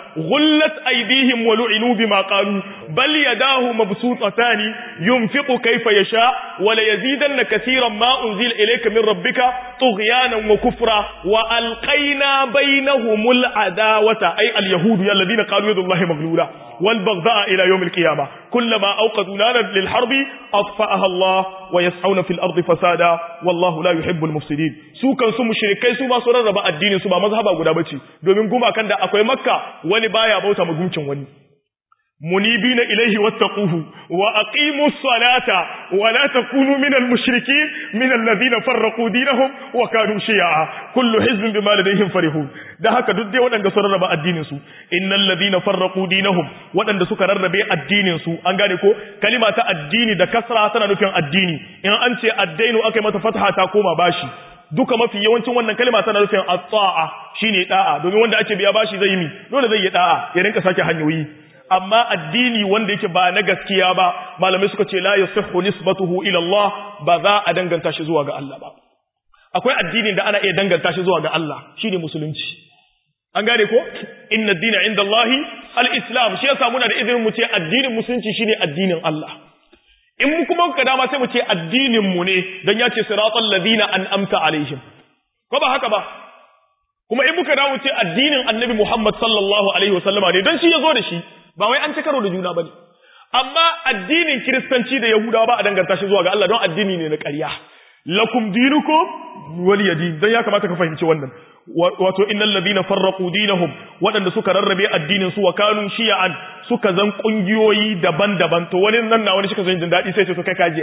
ghullat aydihim wa lu'inu bima qalu bal yadahu mabsuutatan yunfiqu kayfa yasha wa la yazidanna katiran ma unzila ilayka min rabbika tughyanan wa kufra wa alqayna bainahumul adawata ay al yahud alladhina qalu yadullahi maghlula wal baghdha ila yawm al qiyamah kullama awqadu naran lil harbi atfa'aha Allah wa yas'una fil ardi fasada wallahu la yuhibbul mufsidin su kan su mushrikai su ba su rarraba addinin su ba mazhaba guda bace domin gumakan da akwai makka wani baya bauta maguncin wani munibina ilayhi wattaquhu wa aqimus salata wa la takunu minal mushrikeen minal ladina farraqu dinahum wa kanu shi'a kullu hizbin bima ladayhim farihun da haka duk dai wadanda su rarraba addinin su innal ladina farraqu dinahum wadanda suka rarrabe addinin su an gane ko kalima ta addini da kasra tana nufin addini in an ce addainu akai mata fatha ta koma bashi duka mafi yawancin wannan kalma tana nufin at-ta'a shine da'a domin wanda ake biya bashi zai yi dole zai yi da'a ya rinka sake hanyoyi amma addini wanda yake ba na gaskiya ba malamai suka ce la yasihhu nisbatuhu ila Allah ba za a danganta shi zuwa ga Allah ba akwai addinin da ana iya danganta shi zuwa ga Allah shine musulunci an gane ko inna ad-dina 'inda Allah al-islam shi yasa muna da izinin mu ce addinin musulunci shine addinin Allah in mu kuma ka dama sai mu ce addinin mu ne dan ya ce siratal ladina an'amta alaihim ko ba haka ba kuma in muka dawo ce addinin annabi Muhammad sallallahu alaihi wasallama ne dan shi yazo da shi ba wai an ci karo da juna bane amma addinin kiristanci da yahudawa ba a danganta shi zuwa ga Allah don addini ne na ƙarya lakum dinukum waliyadin dan ya kamata ka fahimci wannan wato innal ladina farraqu dinahum wadanda suka rarrabe addinin su wa kanu shi'an suka zan kungiyoyi daban-daban to wani nan na wani shi ka san jin dadi sai ce to kai kaje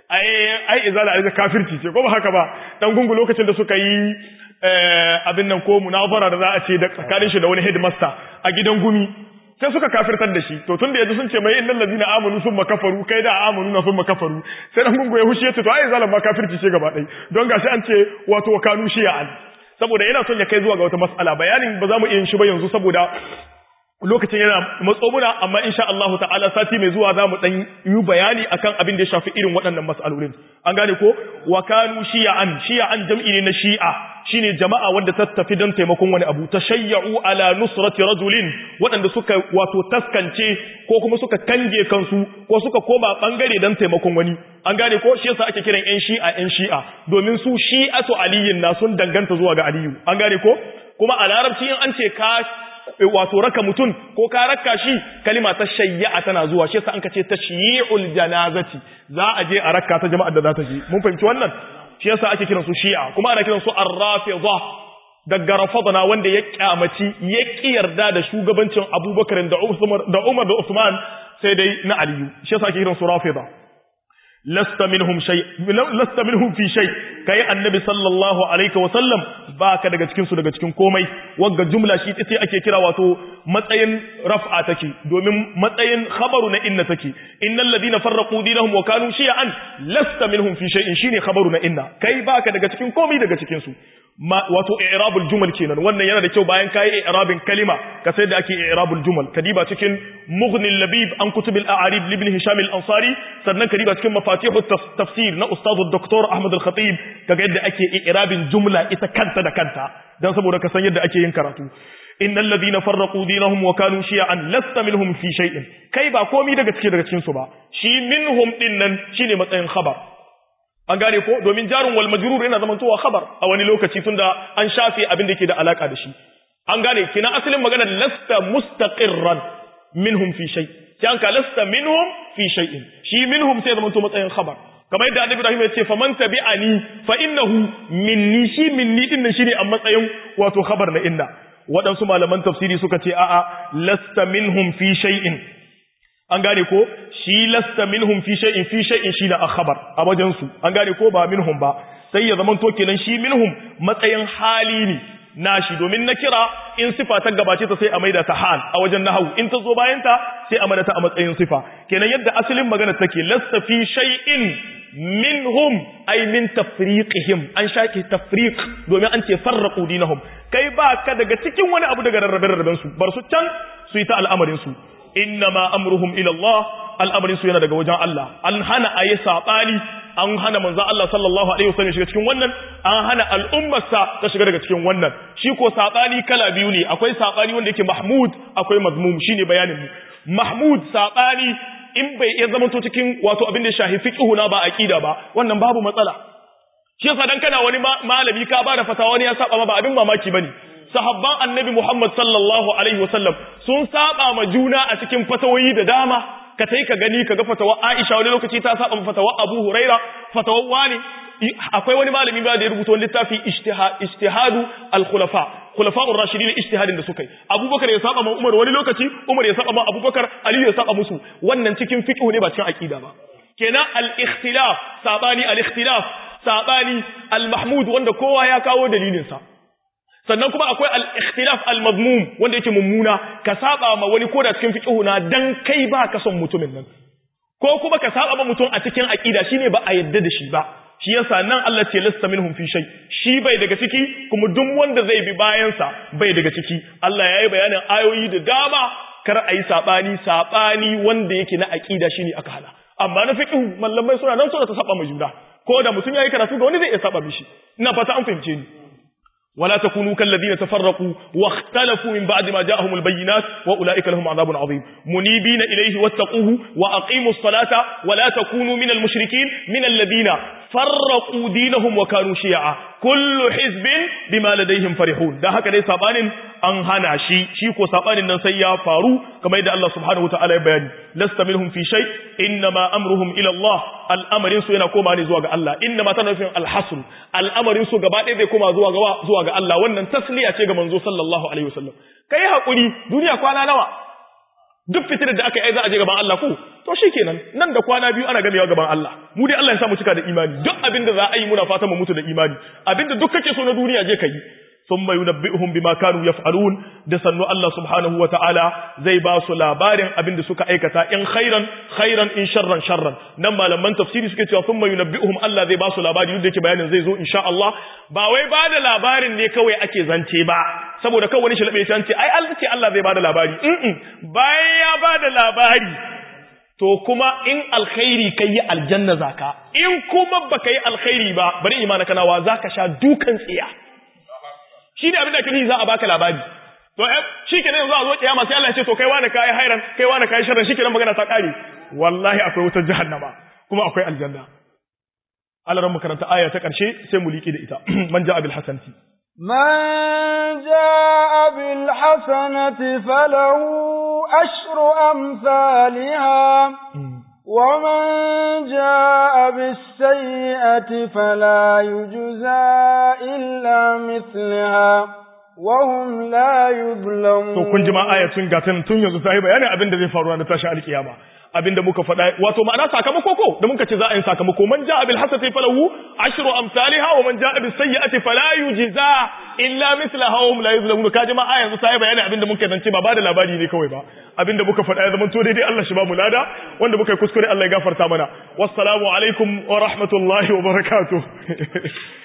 ai izala ai kafirci ce ko ba haka ba dan gungu lokacin da suka yi abin nan ko munazara da za a ce da tsakanin shi da wani headmaster a gidan gumi sai suka kafirtar da shi to tunda yanzu sun ce mai innal ladina amanu summa kafaru kai da amanu na summa kafaru sai dan gungu ya hushe to ai zalan ma kafirci ce gaba dai don gashi an ce wato kanu shi'an saboda yana son ya kai zuwa ga wata mas'ala bayanin ba za mu iya yin shi ba yanzu saboda lokacin yana matso muna amma insha Allah ta'ala sati mai zuwa zamu dan yi bayani akan abin da ya shafi irin waɗannan mas'alolin an gane ko wa kanu shi'an jam'i ne na shi'a shine jama'a wanda ta tafi don taimakon wani abu tashayyu ala nusrati rajulin waɗanda suka wato taskance ko kuma suka kange kansu ko suka koma bangare don taimakon wani an gane ko shi yasa ake kiran ƴan shi'a domin su shi'atu aliyin na sun danganta zuwa ga aliyu an gane ko kuma a larabci in an ce ka wato raka mutum ko ka raka shi kalima ta shayya tana zuwa shi yasa an kace tashyi'ul janazati za a je a raka ta jama'ar da za ta je mun fahimci wannan shi yasa ake kiransu shi'a kuma ana kiransu ar-rafidha daga rafadana wanda ya kyamaci ya yarda da shugabancin Abubakar da Umar da Uthman sai dai na Aliyu shi yasa ake kiransu rafidha lasta minhum fi shay kai annabi sallallahu alaihi wa sallam baka daga cikin su daga cikin komai wagga jumla shi ita ake kira wato matsayin raf'a take domin matsayin khabaru na inna take innal ladina farraqu dinahum wa kanu shi'an lasta minhum fi shay'in shine khabaru na inna kai baka daga cikin komai daga cikin su wato i'rabul jumal kenan wannan yana da kyau bayan kai i'rabin kalima ka sai da ake i'rabul jumal kadiba cikin mughni labib an kutub al-a'arib ibn hisham al-ansari sannan kadiba cikin mafatih tafsir na ustad dr ahmad al-khatib kaga yadda ake i'rabin jumla ita kanta da kanta dan saboda ka san yadda ake yin karatu innal ladina farraqu dinahum wa kanu shi'an lasta minhum fi shay'in kai ba komai daga cikin su ba shi minhum dinnan shine matsayin khabar an gane ko domin jarun wal majrur yana zamantowa khabar a wani lokaci tunda an shafe abin da yake da alaka da shi an gane kina asalin maganar lasta mustaqirran minhum fi shay kan ka lasta minhum fi shay'in shi minhum sai zamanto matsayin khabar kamar yadda annabi Ibrahim ya ce faman tabi'ani fa innahu minni shi minni din shine a matsayin wato khabar na inna wadansu malaman tafsiri suka ce a'a lasta minhum fi shay'in an gane ko shi lasta minhum fi shay'in shi na akhbar a wajen su an gane ko ba minhum ba sai ya zaman to kenan shi minhum matsayin hali ne nashi domin na kira in sifa ta gabace ta sai a maida ta hal a wajen nahwu in ta zo bayan ta sai a maida ta a matsayin sifa kenan yadda asalin magana take lasta fi shay'in minhum ay min tafriqihim an shaki tafriq domin an ce farraqu dinahum kai ba ka daga cikin wani abu daga rarraben su bar su can su yi ta al'amarin su innama amruhum ila Allah al'amarin su yana daga wajen Allah an hana ayi sabani an hana manzo Allah sallallahu alaihi wasallam shiga cikin wannan, an hana al'ummarsa ta shiga daga cikin wannan. Shi ko sabani kala biyu ne, akwai sabani wanda yake mahmud, akwai mazmum, shine bayanin mu. Mahmud sabani in bai iya zama to cikin wato abin da shahi fiqhu na ba aqida ba, wannan babu matsala. Shi yasa dan kana wani malami ka bada fatawa wani ya saba ma ba abin mamaki bane. Sahabban Annabi Muhammad sallallahu alaihi wasallam sun saba ma juna a cikin fatawoyi da dama. Ka tai ka gani kaga fatawa Aisha wani lokaci ta saba fatawa Abu Huraira, fatawa wani akwai wani malami ba da ya rubuta wani littafi ijtihadu al-khulafa, khulafa'ur rashidin ijtihadin da suka yi. Abubakar ya saba ma Umar wani lokaci, Umar ya saba ma Abubakar, Ali ya saba musu. Wannan cikin fiqh ne ba cikin aqida ba. Kenan al-ikhtilaf, sabani al-ikhtilaf, sabani al-mahmud wanda kowa ya kawo dalilin sa. Sannan kuma akwai al-ikhtilaf al-madmum wanda yake mummuna, ka saba ma wani koda cikin fiqh na dan kai ba ka son mutumin nan, ko kuma ka saba ma mutum a cikin aqida shine ba a yadda da shi ba. Shi yasa nan Allah ce lasta minhum fi shay, shi bai daga ciki, kuma duk wanda zai bi bayan sa bai daga ciki. Allah yayi bayanin ayoyi da dama kar ayi sabani wanda yake na aqida shine aka hana. Amma na fiqh mallamai suna nan suna ta saba ma juna, ko da mutum yayi karatu ga wani zai iya saba mishi. Ina fata an fahimce ni. ولا تكونوا كالذين تفرقوا واختلفوا من بعد ما جاءهم البينات وأولئك لهم عذاب عظيم منيبين إليه واتقوه وأقيموا الصلاة ولا تكونوا من المشركين من الذين فرقوا دينهم وكانوا شيعا كل حزب بما لديهم فرحون ده هكذا سابان an hana shi ko sabanin nan sai ya faru kamar yadda Allah subhanahu wataala ya bayani lasta minhum fi shay inma amruhum ila Allah al'amarin su yana koma ne zuwa ga Allah inma tanafin al-hasr al'amarin su gaba ɗaya zai koma zuwa ga Allah wannan tasliya ce ga manzo sallallahu alaihi wasallam kai hakuri duniya kwana nawa duk fitinar da aka yi za a je gaban Allah ko to shikenan nan da kwana biyu ana gamewa gaban Allah mu dai Allah ya sa mu cika da imani duk abinda za a yi muna fatan mu mutu da imani abinda duk kake so na duniya je kai ثم ينبئهم بما كانوا يفعلون da sannu Allah subhanahu wataala zai ba su labarin abinda suka aikata in khairan in sharran nan malaman tafsiri suke cewa thumma yunabbi'uhum Allah zai ba su labari yadda yake bayanin zai zo insha Allah ba wai ba da labarin ne kawai ake zance ba saboda kawai wani shalabe ya ce ai Allah ce Allah zai ba da labari bayan ya ba da labari to kuma in alkhairi kai aljanna zaka in kuma baka yi alkhairi ba bari imana kana wa zaka sha dukan tsiya shi ne abin da kake za a baka labari to shi ke yanzu a zo kiyama sai Allah ya ce to kai wani kai hairan kai wani kai sharran shi ke nan magana ta kare wallahi akwai wutar jahannama kuma akwai aljanna Allah ran makaranta aya ta karshe sai mu liƙi da ita man ja'a bil hasanati man ja'a bil hasanati falahu ashru amsalha ومن جاء بالسيئة فلا يجزى إلا مثلها وهم لا يظلمون to kun ji ma ayatun gatan tun yanzu sai bayanin abin da zai faru ranar tashi alkiyama abinda muka faɗa wato ma'ana sakamako ko da muka ce za a yi sakamako man ja'a bil hasanati falahu ashru amsalha wa man ja'a bis sayyi'ati fala yujza illa mithlaha wa hum la yuzlamun kaji ma a yanzu sai bayani abinda muka zance ba da labari ne kawai ba abinda muka faɗa ya zama to daidai Allah shi ba mu lada wanda muka yi kuskure Allah ya gafarta mana wassalamu alaikum wa rahmatullahi wa barakatuh